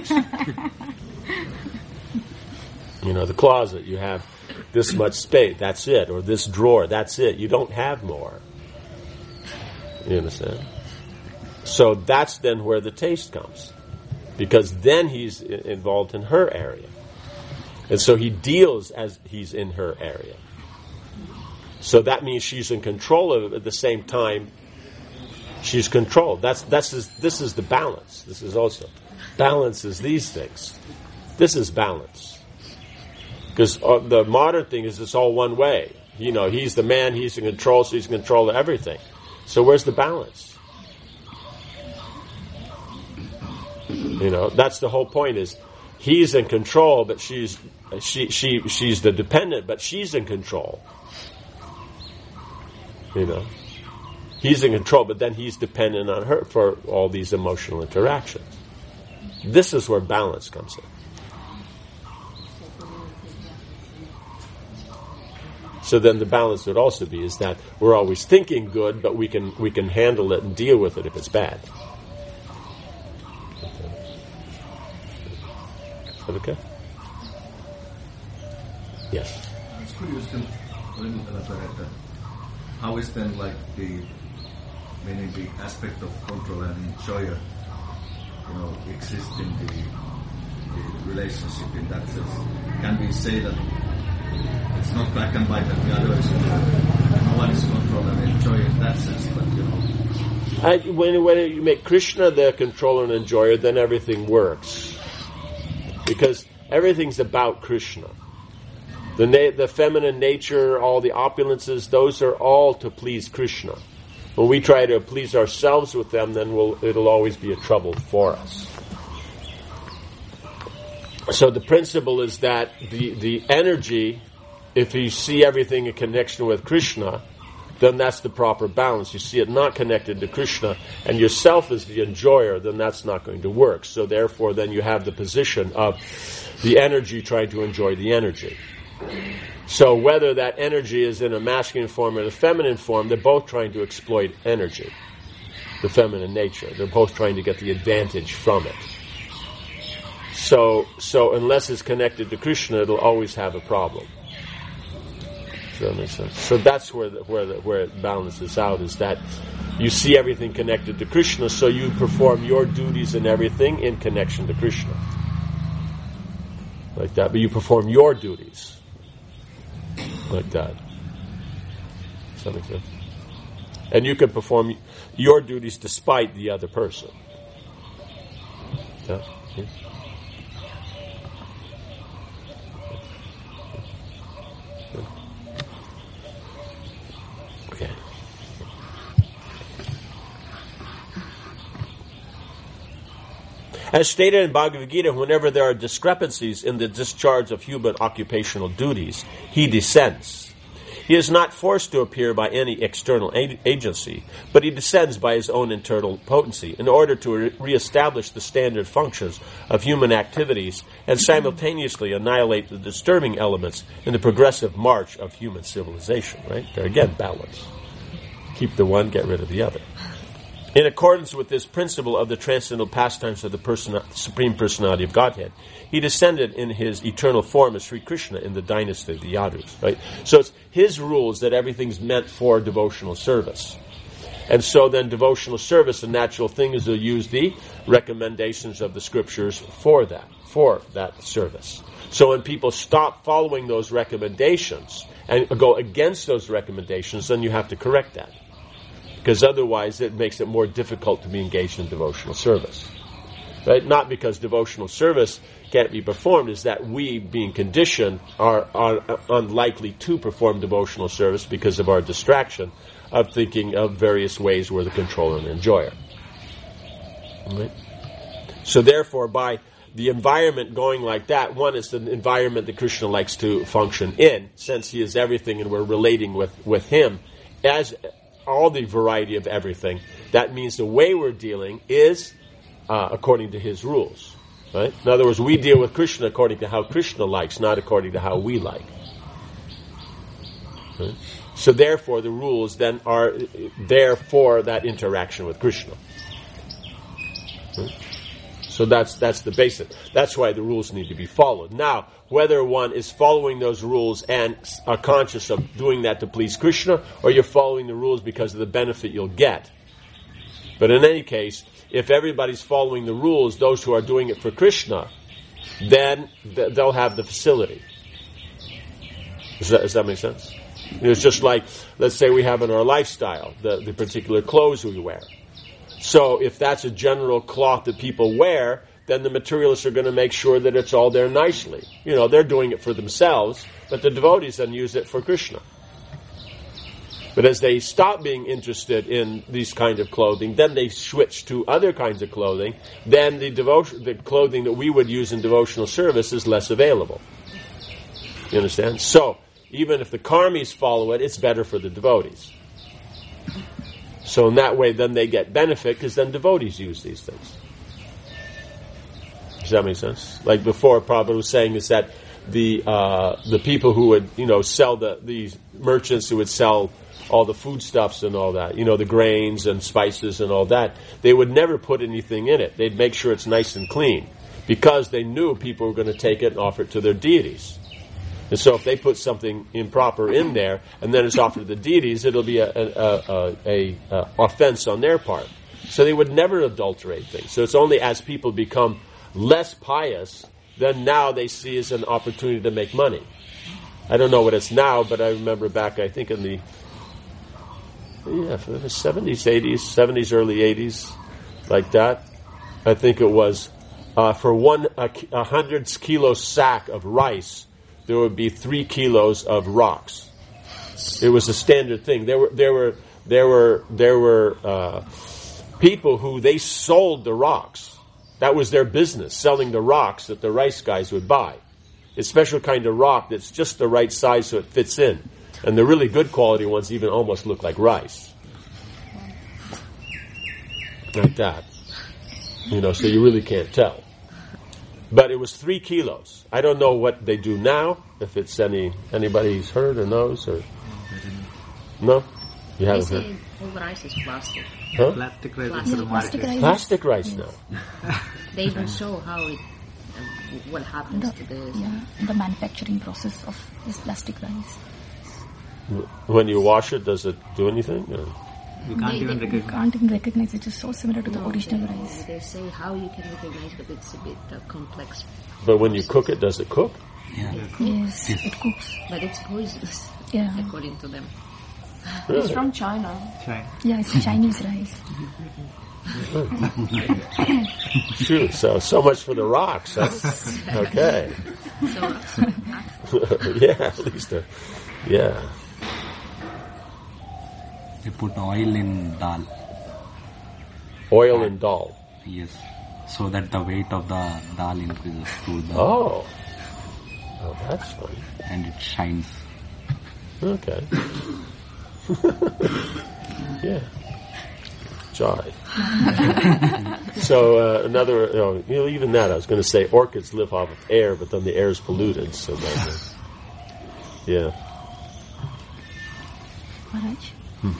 You know, the closet, you have this much space, that's it. Or this drawer, that's it. You don't have more. You understand? So that's then where the taste comes. Because then he's involved in her area. And so he deals as he's in her area. So that means she's in control of it. At the same time, she's controlled. That's that's his, this is the balance. This is also balance is these things. This is balance. Because uh, the modern thing is it's all one way. You know, he's the man, he's in control, so he's in control of everything. So where's the balance? You know, that's the whole point is he's in control, but she's she she she's the dependent, but she's in control. You know. He's in control, but then he's dependent on her for all these emotional interactions. This is where balance comes in. So then the balance would also be is that we're always thinking good, but we can we can handle it and deal with it if it's bad. Is that okay? Yes. It's curious then, when elaborate that. How is then like the meaning the aspect of control and enjoyer, you know, exist in the, the relationship in that sense? Can we say that it's not black and white that the other is no one is control and enjoyer in that sense, but you know. I, when when you make Krishna the controller and enjoyer, then everything works. Because everything's about Krishna. The na- the feminine nature, all the opulences, those are all to please Krishna. When we try to please ourselves with them, then we'll, it'll always be a trouble for us. So the principle is that the, the energy, if you see everything in connection with Krishna, then that's the proper balance. You see it not connected to Krishna, and yourself is the enjoyer, then that's not going to work. So therefore, then you have the position of the energy trying to enjoy the energy. So whether that energy is in a masculine form or the feminine form, they're both trying to exploit energy, the feminine nature. They're both trying to get the advantage from it. So, so unless it's connected to Krishna, it'll always have a problem. Does that make sense? So that's where the, where the, where it balances out, is that you see everything connected to Krishna, so you perform your duties and everything in connection to Krishna. Like that. But you perform your duties. Like that. Does that make sense? And you can perform your duties despite the other person. Yeah? Yeah. Okay. As stated in Bhagavad Gita, whenever there are discrepancies in the discharge of human occupational duties, he descends. He is not forced to appear by any external a- agency, but he descends by his own internal potency in order to re- reestablish the standard functions of human activities and simultaneously annihilate the disturbing elements in the progressive march of human civilization. Right? There again, balance. Keep the one, get rid of the other. In accordance with this principle of the transcendental pastimes of the person, Supreme Personality of Godhead, he descended in his eternal form as Sri Krishna in the dynasty of the Yadus. Right? So it's his rules that everything's meant for devotional service. And so then devotional service, a natural thing is to use the recommendations of the scriptures for that, for that service. So when people stop following those recommendations and go against those recommendations, then you have to correct that. Because otherwise it makes it more difficult to be engaged in devotional service. Right? Not because devotional service can't be performed, is that we, being conditioned, are, are unlikely to perform devotional service because of our distraction of thinking of various ways we're the controller and enjoyer. Right? So therefore, by the environment going like that, one is the environment that Krishna likes to function in, since he is everything and we're relating with, with him as all the variety of everything. That means the way we're dealing is uh, according to his rules. Right? In other words, we deal with Krishna according to how Krishna likes, not according to how we like. Right? So therefore, the rules then are there for that interaction with Krishna. Right? So that's that's the basic. That's why the rules need to be followed. Now, whether one is following those rules and are conscious of doing that to please Krishna, or you're following the rules because of the benefit you'll get. But in any case, if everybody's following the rules, those who are doing it for Krishna, then th- they'll have the facility. Does that, does that make sense? It's just like, let's say we have in our lifestyle, the, the particular clothes we wear. So if that's a general cloth that people wear, then the materialists are going to make sure that it's all there nicely. You know, they're doing it for themselves, but the devotees then use it for Krishna. But as they stop being interested in these kind of clothing, then they switch to other kinds of clothing, then the devotion, the clothing that we would use in devotional service is less available. You understand? So, even if the karmis follow it, it's better for the devotees. So in that way, then they get benefit, because then devotees use these things. Does that make sense? Like before, Prabhupada was saying is that the uh, the people who would, you know, sell the these merchants who would sell all the foodstuffs and all that, you know, the grains and spices and all that, they would never put anything in it. They'd make sure it's nice and clean, because they knew people were going to take it and offer it to their deities. And so if they put something improper in there and then it's offered to the deities, it'll be a, a, a, a, a offense on their part. So they would never adulterate things. So it's only as people become less pious, then now they see as an opportunity to make money. I don't know what it's now, but I remember back, I think in the yeah, for the seventies, eighties, seventies, early eighties, like that. I think it was uh, for one a, a hundred kilo sack of rice, there would be three kilos of rocks. It was a standard thing. There were there were there were there were uh, people who they sold the rocks. That was their business, selling the rocks that the rice guys would buy. It's a special kind of rock that's just the right size so it fits in. And the really good quality ones even almost look like rice. Like that. You know, so you really can't tell. But it was three kilos. I don't know what they do now, if it's any anybody's heard or knows or no? You haven't They heard? say all rice is plastic. Huh? Plastic rice Plastic. into the Plastic market. rice. Plastic rice now. They even show how it, um, what happens to The, the. yeah, the manufacturing process of this plastic rice. When you wash it, does it do anything? Or? You can't They- even they- You recognize. can't even recognize it. It's so similar to the No, original they, rice. They say how you can recognize, but it's a bit uh, complex. But when you cook it, does it cook? Yeah. Yes, it cooks. But it's poisonous, Yeah, according to them. Really? It's from China. Try. yeah, it's Chinese rice. Shoot, so so much for the rocks, huh? Okay. So, Yeah, at least, uh, yeah. They put oil in dal. Oil and dal. Yes. So that the weight of the dal increases to the Oh. Oh, that's funny. and it shines. Okay. Yeah. Joy. So uh, another, you know, you know, even that, I was going to say orchids live off of air, but then the air is polluted, so that, uh, yeah. Maharaj,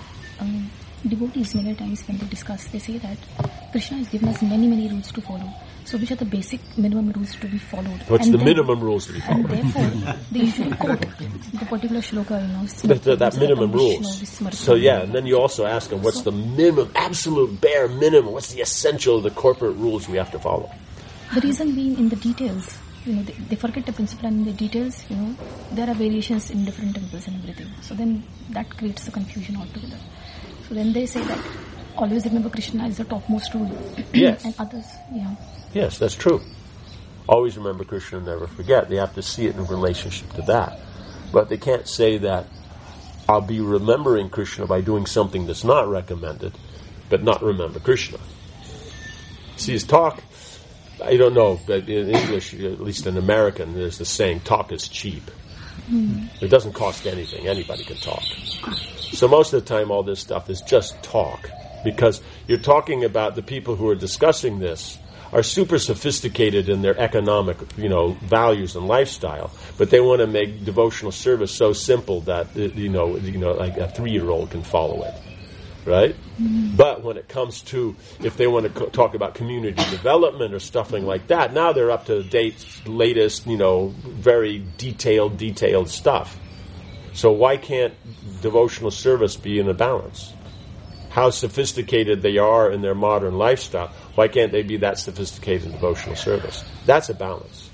um, devotees many times when they discuss, they say that Krishna has given us many, many rules to follow. So which are the basic minimum rules to be followed? What's and the then, minimum rules to be And followed? therefore, they usually quote the particular shloka, you know. That, that, that minimum Vishnu, rules. Vismarta. So yeah, and then you also ask them, what's So- the minimum, absolute bare minimum, what's the essential of the corporate rules we have to follow? The reason being in the details. You know, they, they forget the principle, and in the details, you know, there are variations in different temples and everything. So then that creates a confusion altogether. So then they say that always remember Krishna is the topmost rule. Yes. And others, yeah. Yes, that's true. Always remember Krishna and never forget. They have to see it in relationship to that. But they can't say that I'll be remembering Krishna by doing something that's not recommended, but not remember Krishna. See, his talk, I don't know, but in English, at least in American, there's the saying, talk is cheap. Mm. It doesn't cost anything. Anybody can talk. So most of the time, all this stuff is just talk. Because you're talking about the people who are discussing this are super sophisticated in their economic, you know, values and lifestyle, but they want to make devotional service so simple that, you know, you know, like a three-year-old can follow it. Right? Mm-hmm. But when it comes to, if they want to co- talk about community development or something like that, now they're up to date, latest, you know, very detailed, detailed stuff. So why can't devotional service be in a balance? How sophisticated they are in their modern lifestyle, why can't they be that sophisticated in devotional service? That's a balance.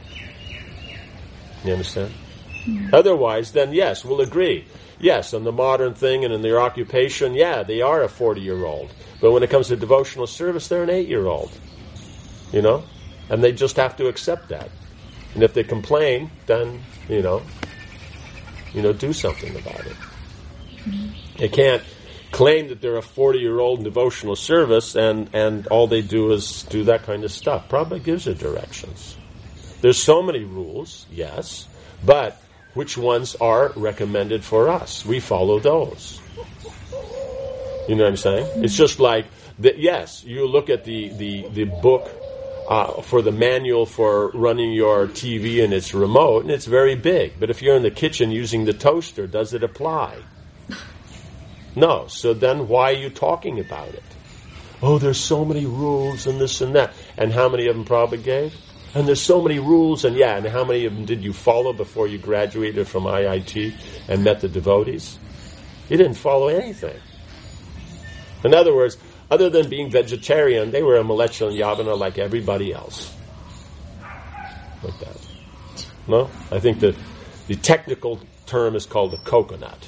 You understand? Mm-hmm. Otherwise, then yes, we'll agree. Yes, on the modern thing and in their occupation, yeah, they are a forty-year-old. But when it comes to devotional service, they're an eight-year-old. You know? And they just have to accept that. And if they complain, then, you know, you know, do something about it. They can't claim that they're a forty-year-old in devotional service and, and all they do is do that kind of stuff. Prabhupada gives you directions. There's so many rules, yes, but which ones are recommended for us? We follow those. You know what I'm saying? It's just like, the, yes, you look at the, the, the book uh, for the manual for running your T V and its remote, and it's very big. But if you're in the kitchen using the toaster, does it apply? No. So then why are you talking about it? Oh, there's so many rules and this and that. And how many of them Prabhupada gave? And there's so many rules, and yeah, and how many of them did you follow before you graduated from I I T and met the devotees? You didn't follow anything. In other words, other than being vegetarian, they were a Malechal and Yavana like everybody else. Like that. No? I think the, the technical term is called a coconut.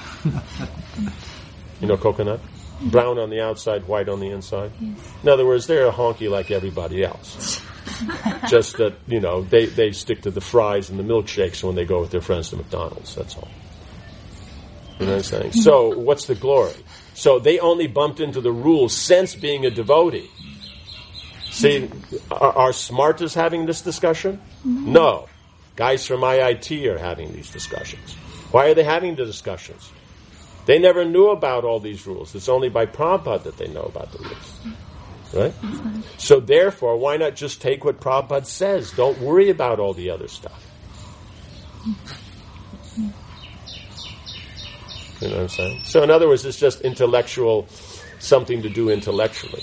You know coconut? Brown on the outside, white on the inside. Yes. In other words, they're a honky like everybody else. Just that, you know, they, they stick to the fries and the milkshakes when they go with their friends to McDonald's. That's all. You know what I'm saying? So, what's the glory? So, they only bumped into the rules since being a devotee. See, are, are Smartas having this discussion? No. Guys from I I T are having these discussions. Why are they having the discussions? They never knew about all these rules. It's only by Prabhupada that they know about the rules. Right? So therefore, why not just take what Prabhupada says? Don't worry about all the other stuff. You know what I'm saying? So in other words, it's just intellectual, something to do intellectually.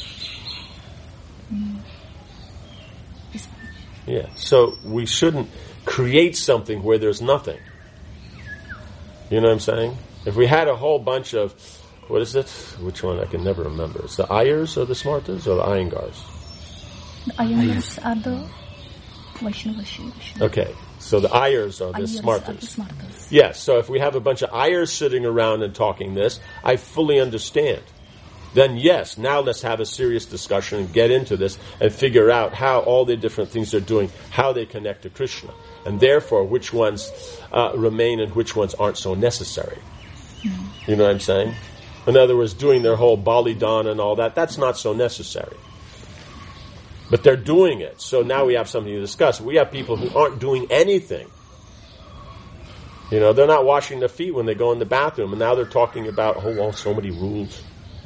Yeah. So we shouldn't create something where there's nothing. You know what I'm saying? If we had a whole bunch of, what is it? Which one? I can never remember. It's the Iyers or the Smartas or the Iyengars? The Iyengars are the Vaishnavas. Okay. So the Iyers are the Iyers Smartas. are the Smartas. Yes. So if we have a bunch of Iyers sitting around and talking this, I fully understand. Then yes, now let's have a serious discussion and get into this and figure out how all the different things they're doing, how they connect to Krishna. And therefore, which ones uh, remain and which ones aren't so necessary. Mm. You know what I'm saying? In other words, doing their whole Balidan and all that, that's not so necessary. But they're doing it. So now we have something to discuss. We have people who aren't doing anything. You know, they're not washing their feet when they go in the bathroom. And now they're talking about, oh, well, so many rules.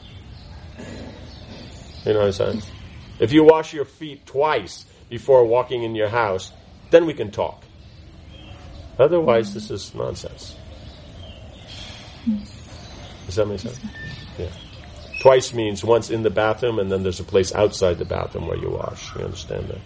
You know what I'm saying? If you wash your feet twice before walking in your house, then we can talk. Otherwise, this is nonsense. Does that make sense? Yeah. Twice means once in the bathroom, and then there's a place outside the bathroom where you wash. You understand that?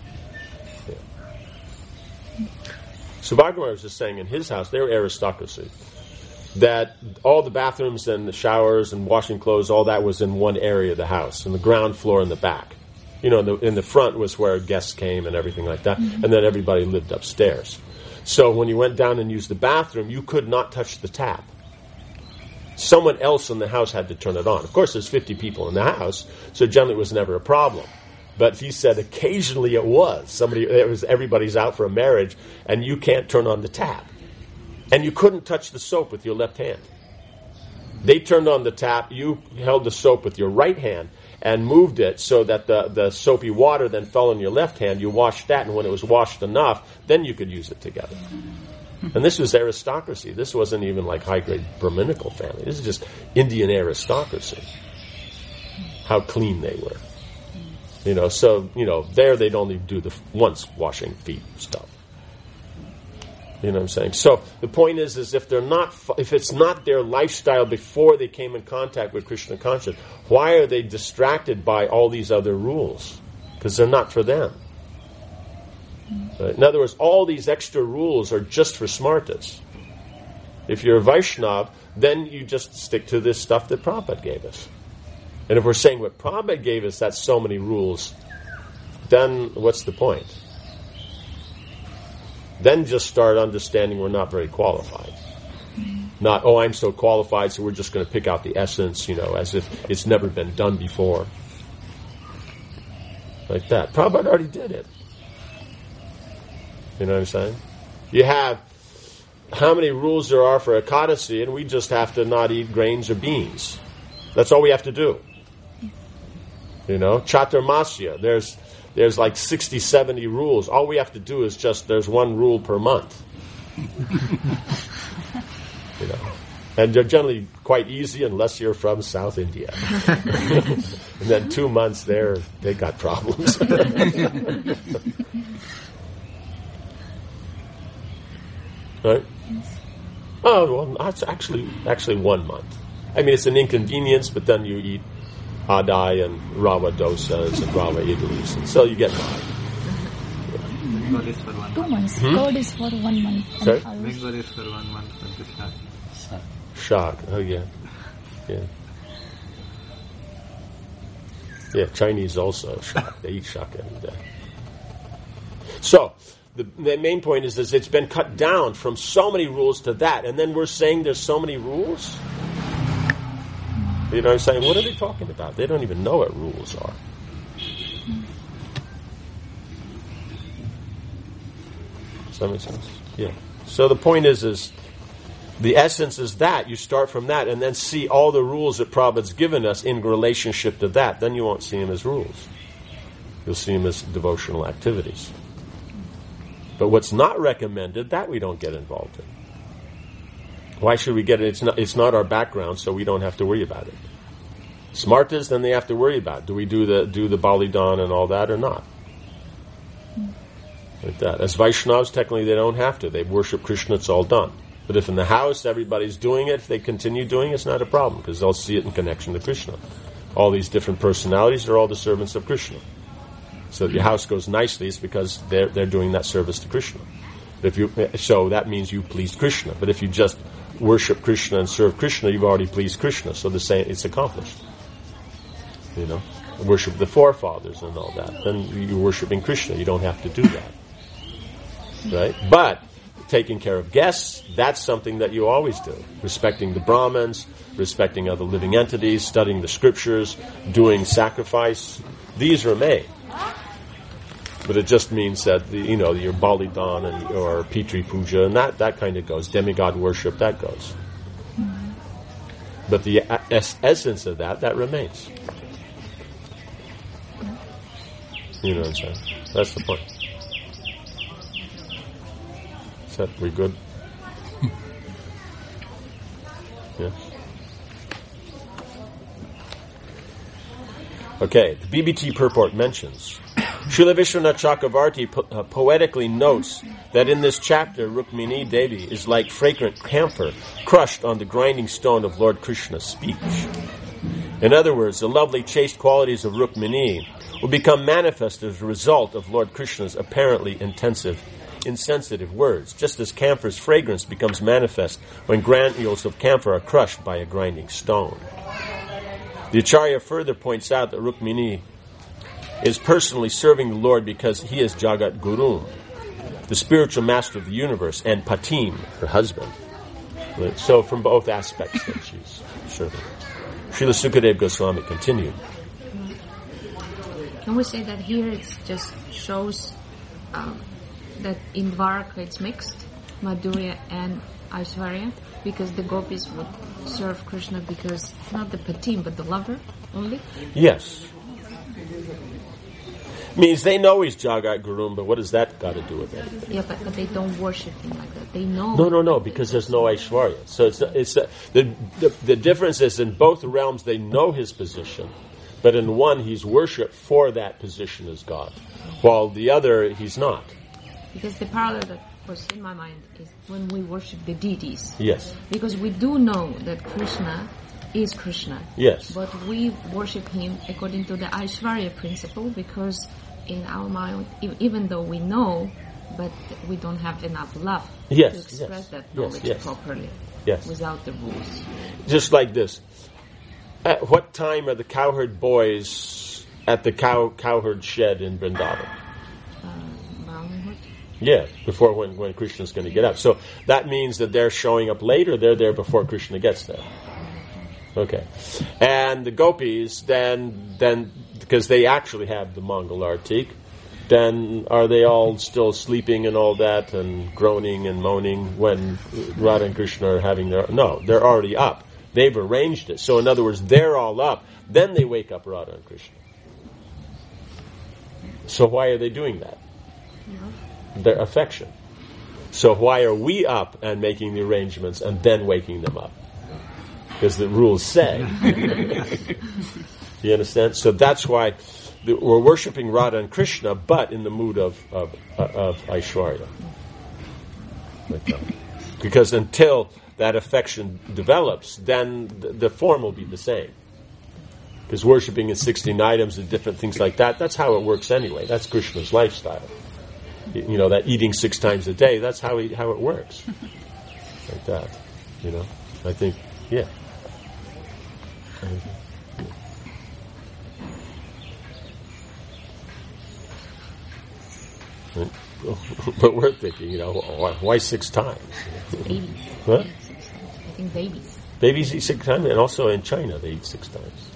Yeah. So Bhagavan was just saying in his house, they were aristocracy. That all the bathrooms and the showers and washing clothes, all that was in one area of the house, in the ground floor in the back. You know, in the, in the front was where guests came and everything like that, mm-hmm. and then everybody lived upstairs. So when you went down and used the bathroom, you could not touch the tap. Someone else in the house had to turn it on. Of course, there's fifty people in the house, so generally it was never a problem. But he said occasionally it was. Somebody, it was everybody's out for a marriage, and you can't turn on the tap. And you couldn't touch the soap with your left hand. They turned on the tap, you held the soap with your right hand and moved it so that the, the soapy water then fell in your left hand. You washed that, and when it was washed enough, then you could use it together. And this was aristocracy. This wasn't even like high-grade Brahminical family. This is just Indian aristocracy. How clean they were. You know, so, you know, there they'd only do the once washing feet stuff. You know what I'm saying? So the point is, is if they're not, if it's not their lifestyle before they came in contact with Krishna consciousness, why are they distracted by all these other rules? Because they're not for them. Right? In other words, all these extra rules are just for smartas. If you're a Vaishnava, then you just stick to this stuff that Prabhupada gave us. And if we're saying what Prabhupada gave us, that's so many rules, then what's the point? Then just start understanding we're not very qualified. Not, oh, I'm so qualified, so we're just going to pick out the essence, you know, as if it's never been done before. Like that. Prabhupada already did it. You know what I'm saying? You have how many rules there are for Ekadasi, and we just have to not eat grains or beans. That's all we have to do. You know, Chaturmasya, there's there's like sixty, seventy rules. All we have to do is just, there's one rule per month. You know, and they're generally quite easy unless you're from South India. And then two months there, they got problems. Right? Oh, well, that's actually actually one month. I mean, it's an inconvenience, but then you eat adai and rava dosas and rava idlis, and so you get by. Bengal is for one Two month. months. Hmm? God is for one month. And Sorry? ours- Bengal is for one month for the shak. Shak. Oh, yeah. Yeah. Yeah, Chinese also shak. They eat shak every day. So, the, the main point is, is it's been cut down from so many rules to that, and then we're saying there's so many rules? You know what I'm saying? What are they talking about? They don't even know what rules are. Does that make sense? Yeah. So the point is, is the essence is that. You start from that and then see all the rules that Prabhupada's given us in relationship to that. Then you won't see them as rules. You'll see them as devotional activities. But what's not recommended, that we don't get involved in. Why should we get it? It's not, it's not our background, so we don't have to worry about it. Smartas, then they have to worry about it. Do we do the do the Balidan and all that or not? Like that. As Vaishnavas, technically they don't have to. They worship Krishna, it's all done. But if in the house everybody's doing it, if they continue doing it, it's not a problem, because they'll see it in connection to Krishna. All these different personalities are all the servants of Krishna. So if your house goes nicely, it's because they're they're doing that service to Krishna. If you so that means you pleased Krishna. But if you just worship Krishna and serve Krishna, you've already pleased Krishna. So the same, it's accomplished. You know, worship the forefathers and all that. Then you're worshiping Krishna. You don't have to do that, right? But taking care of guests, that's something that you always do. Respecting the Brahmins, respecting other living entities, studying the scriptures, doing sacrifice. These remain. But it just means that, the, you know, your Balidan and or Pitri Puja and that, that kind of goes. Demigod worship, that goes. But the es- essence of that, that remains. You know what I'm saying? That's the point. Is that, we good? Yeah. Okay, the B B T purport mentions Srila Vishwanath Chakravarti po- uh, poetically notes that in this chapter, Rukmini Devi is like fragrant camphor crushed on the grinding stone of Lord Krishna's speech. In other words, the lovely chaste qualities of Rukmini will become manifest as a result of Lord Krishna's apparently intensive, insensitive words, just as camphor's fragrance becomes manifest when granules of camphor are crushed by a grinding stone. The Acharya further points out that Rukmini is personally serving the Lord because he is Jagat Guru, the spiritual master of the universe, and Patim, her husband. So from both aspects that she's serving. Srila Sukadeva Goswami continued. Can we say that here it just shows um, that in Dwarka it's mixed, Madhurya and Aishwarya, because the gopis would serve Krishna because not the patim but the lover only? Yes. Means they know he's Jagat Guru, but what does that got to do with anything? Yeah, but, but they don't worship him like that. They know. No, no, no, because there's no Aishwarya. So it's it's uh, the, the the difference is in both realms they know his position, but in one he's worshipped for that position as God, while the other he's not. Because the parallel that was in my mind is when we worship the deities. Yes. Because we do know that Krishna is Krishna. Yes. But we worship him according to the Aishwarya principle because in our mind, even though we know, but we don't have enough love yes, to express yes, that knowledge yes, yes. properly. Yes. Without the rules. Just like this. At what time are the cowherd boys at the cow cowherd shed in Vrindavan? Yeah, before when, when Krishna's going to get up. So that means that they're showing up later. They're there before Krishna gets there. Okay. And the gopis, then, then because they actually have the Mangal Artik, then are they all still sleeping and all that and groaning and moaning when Radha and Krishna are having their... No, they're already up. They've arranged it. So in other words, they're all up. Then they wake up Radha and Krishna. So why are they doing that? Their affection. So why are we up and making the arrangements and then waking them up? Because the rules say. You understand? So that's why the, we're worshipping Radha and Krishna, but in the mood of of, of Aishwarya. Like that. Because until that affection develops, then the, the form will be the same. Because worshipping in sixteen items and different things like that, that's how it works anyway. That's Krishna's lifestyle. You know, that eating six times a day, that's how he, how it works. Like that. You know? I think, yeah. But we're thinking, you know, why, why six times? Babies. What? I think babies. Babies eat six times, and also in China they eat six times.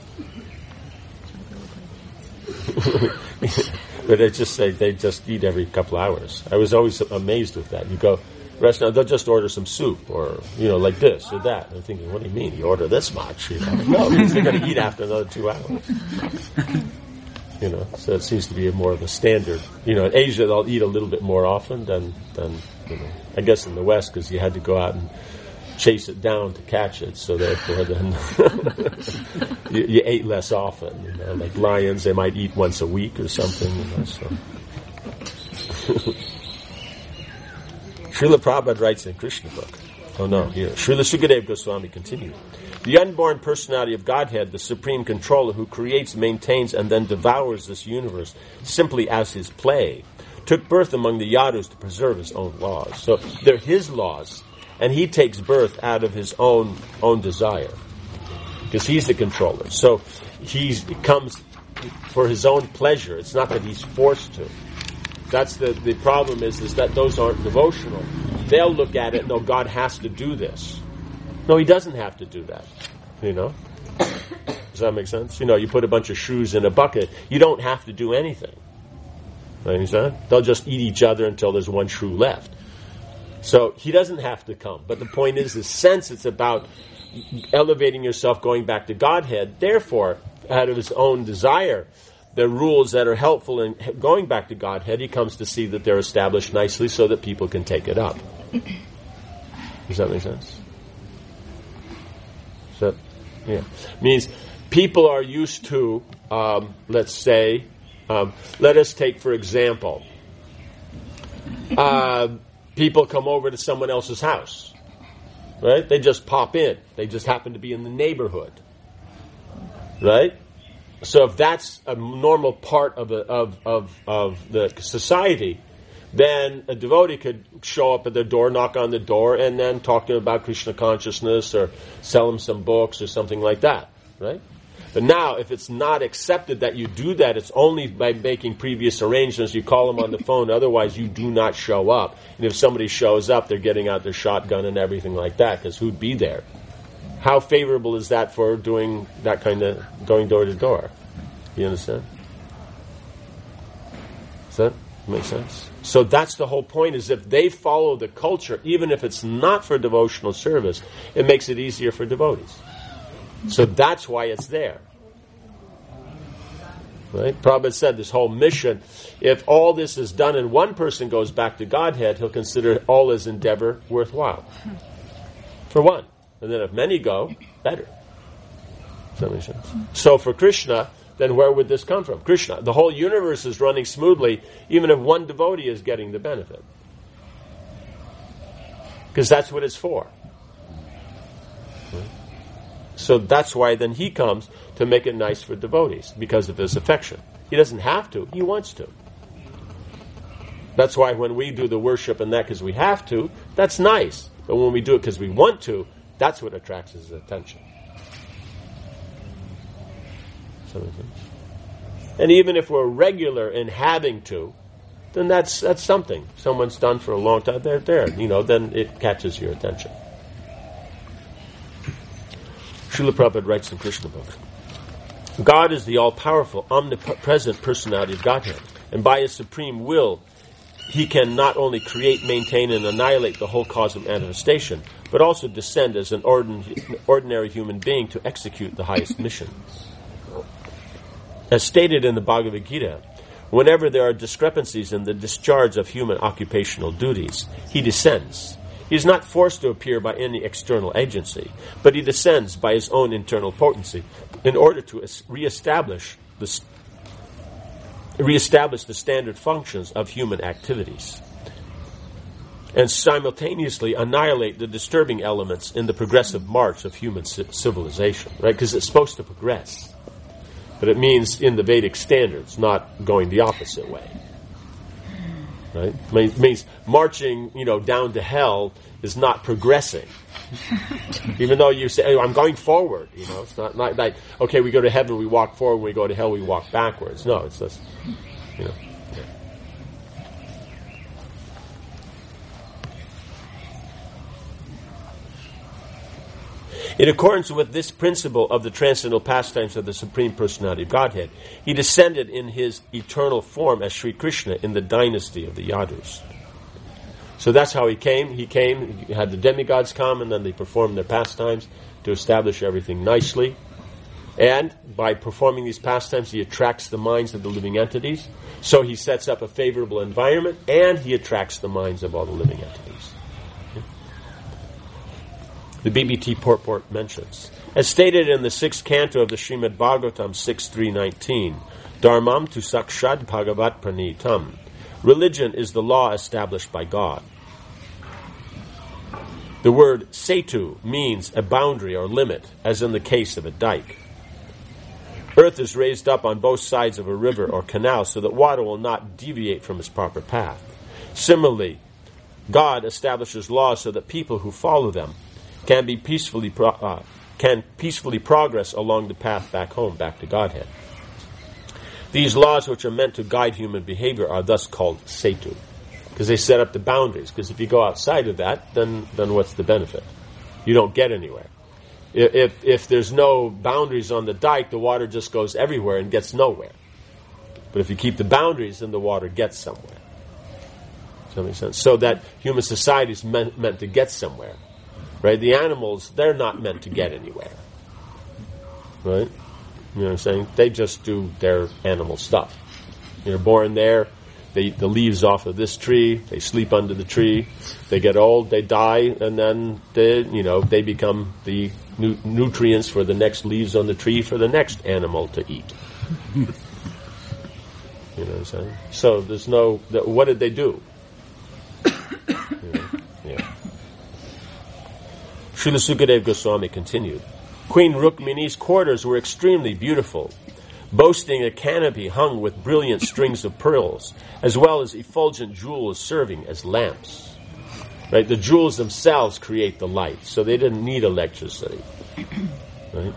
But they just say they just eat every couple hours. I was always amazed with that. You go restaurant, they'll just order some soup, or you know, like this or that. I'm thinking, what do you mean you order this much? You know, no, because they're going to eat after another two hours. You know, so it seems to be more of a standard. You know, in Asia they'll eat a little bit more often than than you know. I guess in the West because you had to go out and chase it down to catch it, so therefore then you, you ate less often. You know, like lions, they might eat once a week or something. You know, so. Srila Prabhupada writes in Krishna book. Oh no, here. Srila Sukadeva Goswami continued. The unborn personality of Godhead, the supreme controller who creates, maintains, and then devours this universe simply as his play, took birth among the Yadus to preserve his own laws. So they're his laws. And he takes birth out of his own own desire, because he's the controller. So he's, he comes for his own pleasure. It's not that he's forced to. That's the the problem is is that those aren't devotional. They'll look at it, no, God has to do this. No, he doesn't have to do that. You know? Does that make sense? You know, you put a bunch of shoes in a bucket, you don't have to do anything. Understand? They'll just eat each other until there's one shoe left. So he doesn't have to come. But the point is, is since it's about elevating yourself, going back to Godhead, therefore, out of his own desire, the rules that are helpful in going back to Godhead, he comes to see that they're established nicely so that people can take it up. Does that make sense? So, yeah. Means people are used to, um, let's say, um, let us take, for example, uh, people come over to someone else's house, right? They just pop in. They just happen to be in the neighborhood. right? So if that's a normal part of a, of of of the society, then a devotee could show up at their door, knock on the door, and then talk to them about Krishna consciousness or sell them some books or something like that, right? But now, if it's not accepted that you do that, it's only by making previous arrangements. You call them on the phone, otherwise you do not show up. And if somebody shows up, they're getting out their shotgun and everything like that, because who'd be there? How favorable is that for doing that kind of going door to door? You understand? Does that make sense? So that's the whole point, is if they follow the culture, even if it's not for devotional service, it makes it easier for devotees. So that's why it's there. Right? Prabhupada said this whole mission, if all this is done and one person goes back to Godhead, he'll consider all his endeavor worthwhile. For one. And then if many go, better. Does that make sense? So for Krishna, then where would this come from? Krishna. The whole universe is running smoothly, even if one devotee is getting the benefit. Because that's what it's for. So that's why then he comes to make it nice for devotees, because of his affection. He doesn't have to, he wants to. That's why when we do the worship and that because we have to, that's nice. But when we do it because we want to, that's what attracts his attention. And even if we're regular in having to, then that's that's something. Someone's done for a long time, they're there, you know, then it catches your attention. Srila Prabhupada writes in Krishna Book, God is the all-powerful, omnipresent personality of Godhead, and by his supreme will, he can not only create, maintain, and annihilate the whole cosmic manifestation, but also descend as an ordin- ordinary human being to execute the highest mission. As stated in the Bhagavad Gita, whenever there are discrepancies in the discharge of human occupational duties, he descends. He is not forced to appear by any external agency, but he descends by his own internal potency in order to reestablish the, reestablish the standard functions of human activities and simultaneously annihilate the disturbing elements in the progressive march of human civilization, right? Because it's supposed to progress. But it means in the Vedic standards, not going the opposite way. Right? It means marching, you know, down to hell is not progressing. Even though you say, oh, I'm going forward, you know, it's not, not like, okay, we go to heaven, we walk forward, when we go to hell, we walk backwards. No, it's just, you know. In accordance with this principle of the transcendental pastimes of the Supreme Personality of Godhead, he descended in his eternal form as Sri Krishna in the dynasty of the Yadus. So that's how he came. He came, he had the demigods come, and then they performed their pastimes to establish everything nicely. And by performing these pastimes, he attracts the minds of the living entities. So he sets up a favorable environment, and he attracts the minds of all the living entities. The B B T purport mentions, as stated in the sixth canto of the Srimad Bhagavatam six three nineteen, Dharmam tu sakshad bhagavat pranitam. Religion is the law established by God. The word setu means a boundary or limit, as in the case of a dike. Earth is raised up on both sides of a river or canal so that water will not deviate from its proper path. Similarly, God establishes laws so that people who follow them can be peacefully pro- uh, can peacefully progress along the path back home, back to Godhead. These laws, which are meant to guide human behavior, are thus called setu, because they set up the boundaries. Because if you go outside of that, then then what's the benefit? You don't get anywhere. If, if if there's no boundaries on the dike, the water just goes everywhere and gets nowhere. But if you keep the boundaries, then the water gets somewhere. Does that make sense? So that human society is meant, meant to get somewhere. Right? The animals, they're not meant to get anywhere. Right? You know what I'm saying? They just do their animal stuff. They're born there, they eat the leaves off of this tree, they sleep under the tree, they get old, they die, and then they, you know, they become the nu- nutrients for the next leaves on the tree for the next animal to eat. You know what I'm saying? So there's no, what did they do? You know, yeah. Srila Sukadev Goswami continued, Queen Rukmini's quarters were extremely beautiful, boasting a canopy hung with brilliant strings of pearls, as well as effulgent jewels serving as lamps. Right? The jewels themselves create the light, so they didn't need electricity. Right?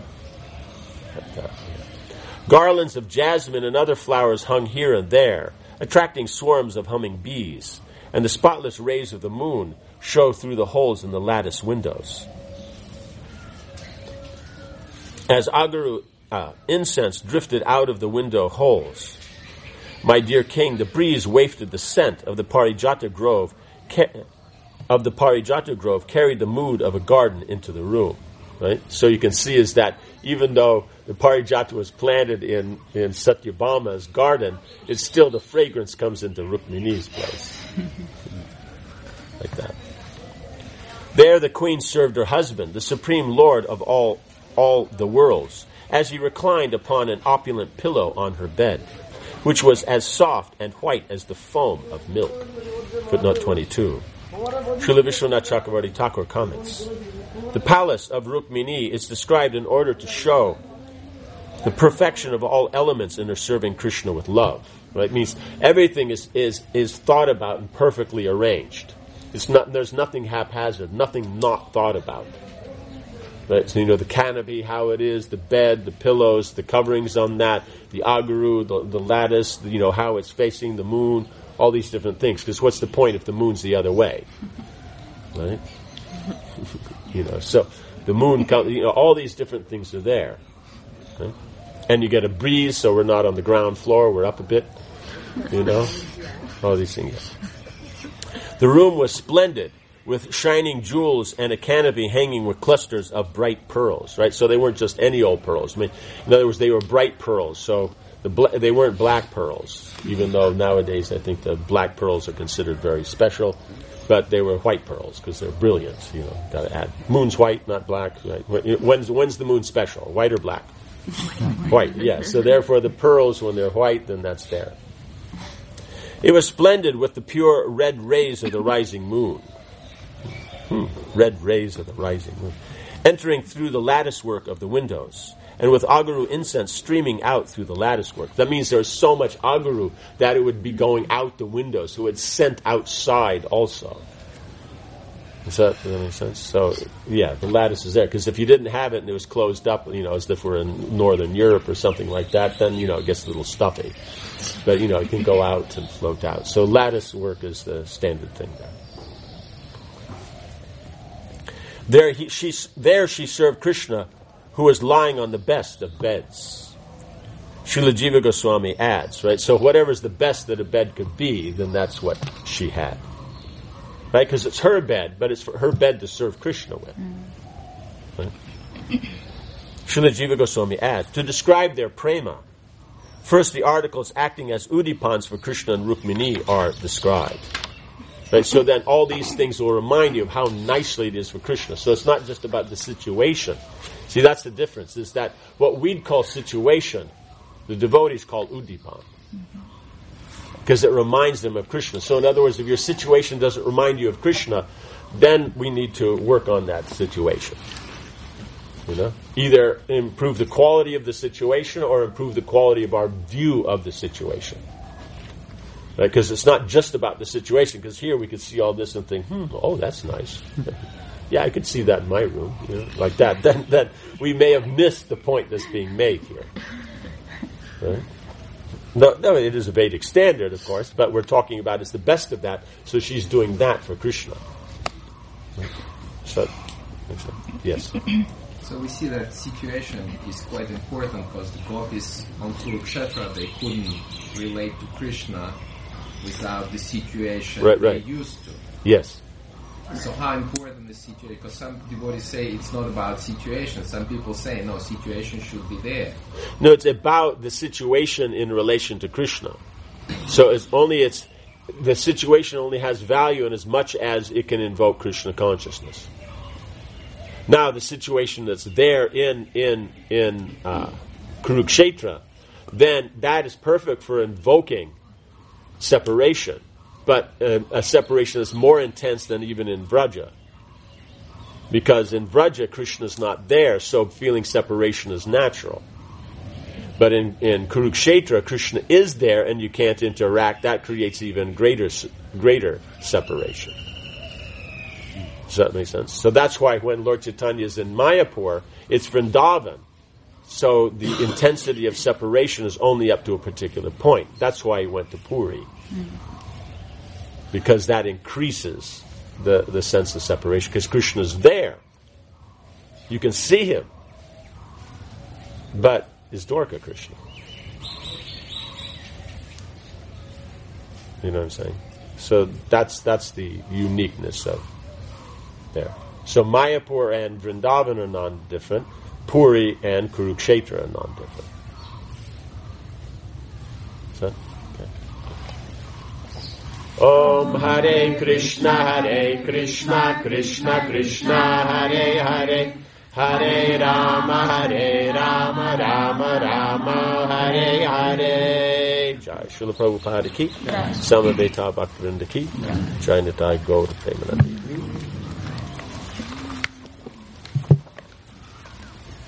Garlands of jasmine and other flowers hung here and there, attracting swarms of humming bees, and the spotless rays of the moon show through the holes in the lattice windows. As Agaru uh, incense drifted out of the window holes, my dear king, the breeze wafted the scent of the Parijata grove, ca- of the Parijata grove, carried the mood of a garden into the room. Right? So you can see is that even though the Parijata was planted in, in Satyabhama's garden, it's still the fragrance comes into Rukmini's place. Like that. There the queen served her husband, the supreme lord of all all the worlds, as he reclined upon an opulent pillow on her bed, which was as soft and white as the foam of milk. Footnote twenty-two. Srila Vishwanath Chakravarti Thakur comments, the palace of Rukmini is described in order to show the perfection of all elements in her serving Krishna with love. Right? It means everything is, is, is thought about and perfectly arranged. It's not, there's nothing haphazard, nothing not thought about. Right? So, you know, the canopy, how it is, the bed, the pillows, the coverings on that, the agaru, the, the lattice, you know, how it's facing the moon, all these different things. Because what's the point if the moon's the other way? Right? You know, so the moon, you know, all these different things are there. Okay? And you get a breeze, so we're not on the ground floor, we're up a bit. You know? All these things. The room was splendid, with shining jewels and a canopy hanging with clusters of bright pearls, right? So they weren't just any old pearls. I mean, in other words, they were bright pearls. So the bla- they weren't black pearls, even though nowadays I think the black pearls are considered very special. But they were white pearls because they're brilliant. You know, got to add. Moon's white, not black. Right? When's when's the moon special? White or black? White. Yeah. So therefore, the pearls, when they're white, then that's there. It was splendid with the pure red rays of the rising moon. Hmm. Red rays of the rising moon, entering through the lattice work of the windows, and with agaru incense streaming out through the lattice work. That means there's so much agaru that it would be going out the window, so it's sent outside also. Does that, does that make sense? So, yeah, the lattice is there, because if you didn't have it and it was closed up, you know, as if we're in Northern Europe or something like that, then, you know, it gets a little stuffy. But, you know, it can go out and float out. So lattice work is the standard thing there. There, he, she, there she served Krishna, who was lying on the best of beds. Srila Jiva Goswami adds, right? So whatever's the best that a bed could be, then that's what she had. Right? Because it's her bed, but it's for her bed to serve Krishna with. Right? Srila Jiva Goswami adds, to describe their prema, first the articles acting as udipans for Krishna and Rukmini are described. Right, so then all these things will remind you of how nicely it is for Krishna. So it's not just about the situation. See, that's the difference, is that what we'd call situation, the devotees call udipan. Because it reminds them of Krishna. So in other words, if your situation doesn't remind you of Krishna, then we need to work on that situation. You know? Either improve the quality of the situation or improve the quality of our view of the situation. Because right? It's not just about the situation, because here we could see all this and think, hmm, oh, that's nice. Yeah, I could see that in my room, you know, like that. Then, then we may have missed the point that's being made here. Right? No, no, it is a Vedic standard, of course, but we're talking about it's the best of that, so she's doing that for Krishna. Right? So, yes. So we see that situation is quite important, because the gopis on Kurukshetra, they couldn't relate to Krishna without the situation right, they're right. used to. Yes. So how important the situation? Because some devotees say it's not about situation. Some people say no, situation should be there. No, it's about the situation in relation to Krishna. So it's only it's the situation only has value in as much as it can invoke Krishna consciousness. Now the situation that's there in in in uh, Kurukshetra, then that is perfect for invoking separation, but uh, a separation that's more intense than even in Vraja. Because in Vraja, Krishna is not there, so feeling separation is natural. But in, in Kurukshetra, Krishna is there and you can't interact. That creates even greater greater separation. Does that make sense? So that's why when Lord Chaitanya is in Mayapur, it's Vrindavan. So the intensity of separation is only up to a particular point. That's why he went to Puri. Mm-hmm. Because that increases the, the sense of separation. Because Krishna is there. You can see him. But is Dwarka Krishna? You know what I'm saying? So that's that's the uniqueness of there. So Mayapur and Vrindavan are non-different. Puri and Kurukshetra are non-different. So, okay. Om Hare Krishna, Hare Krishna, Krishna Krishna, Hare Hare, Hare Rama, Hare Rama, Rama Rama, Hare Hare. Jai Srila Prabhupada ki, Samaveta Bhaktivinoda ki, Jai Nitai Gaura Premanandi.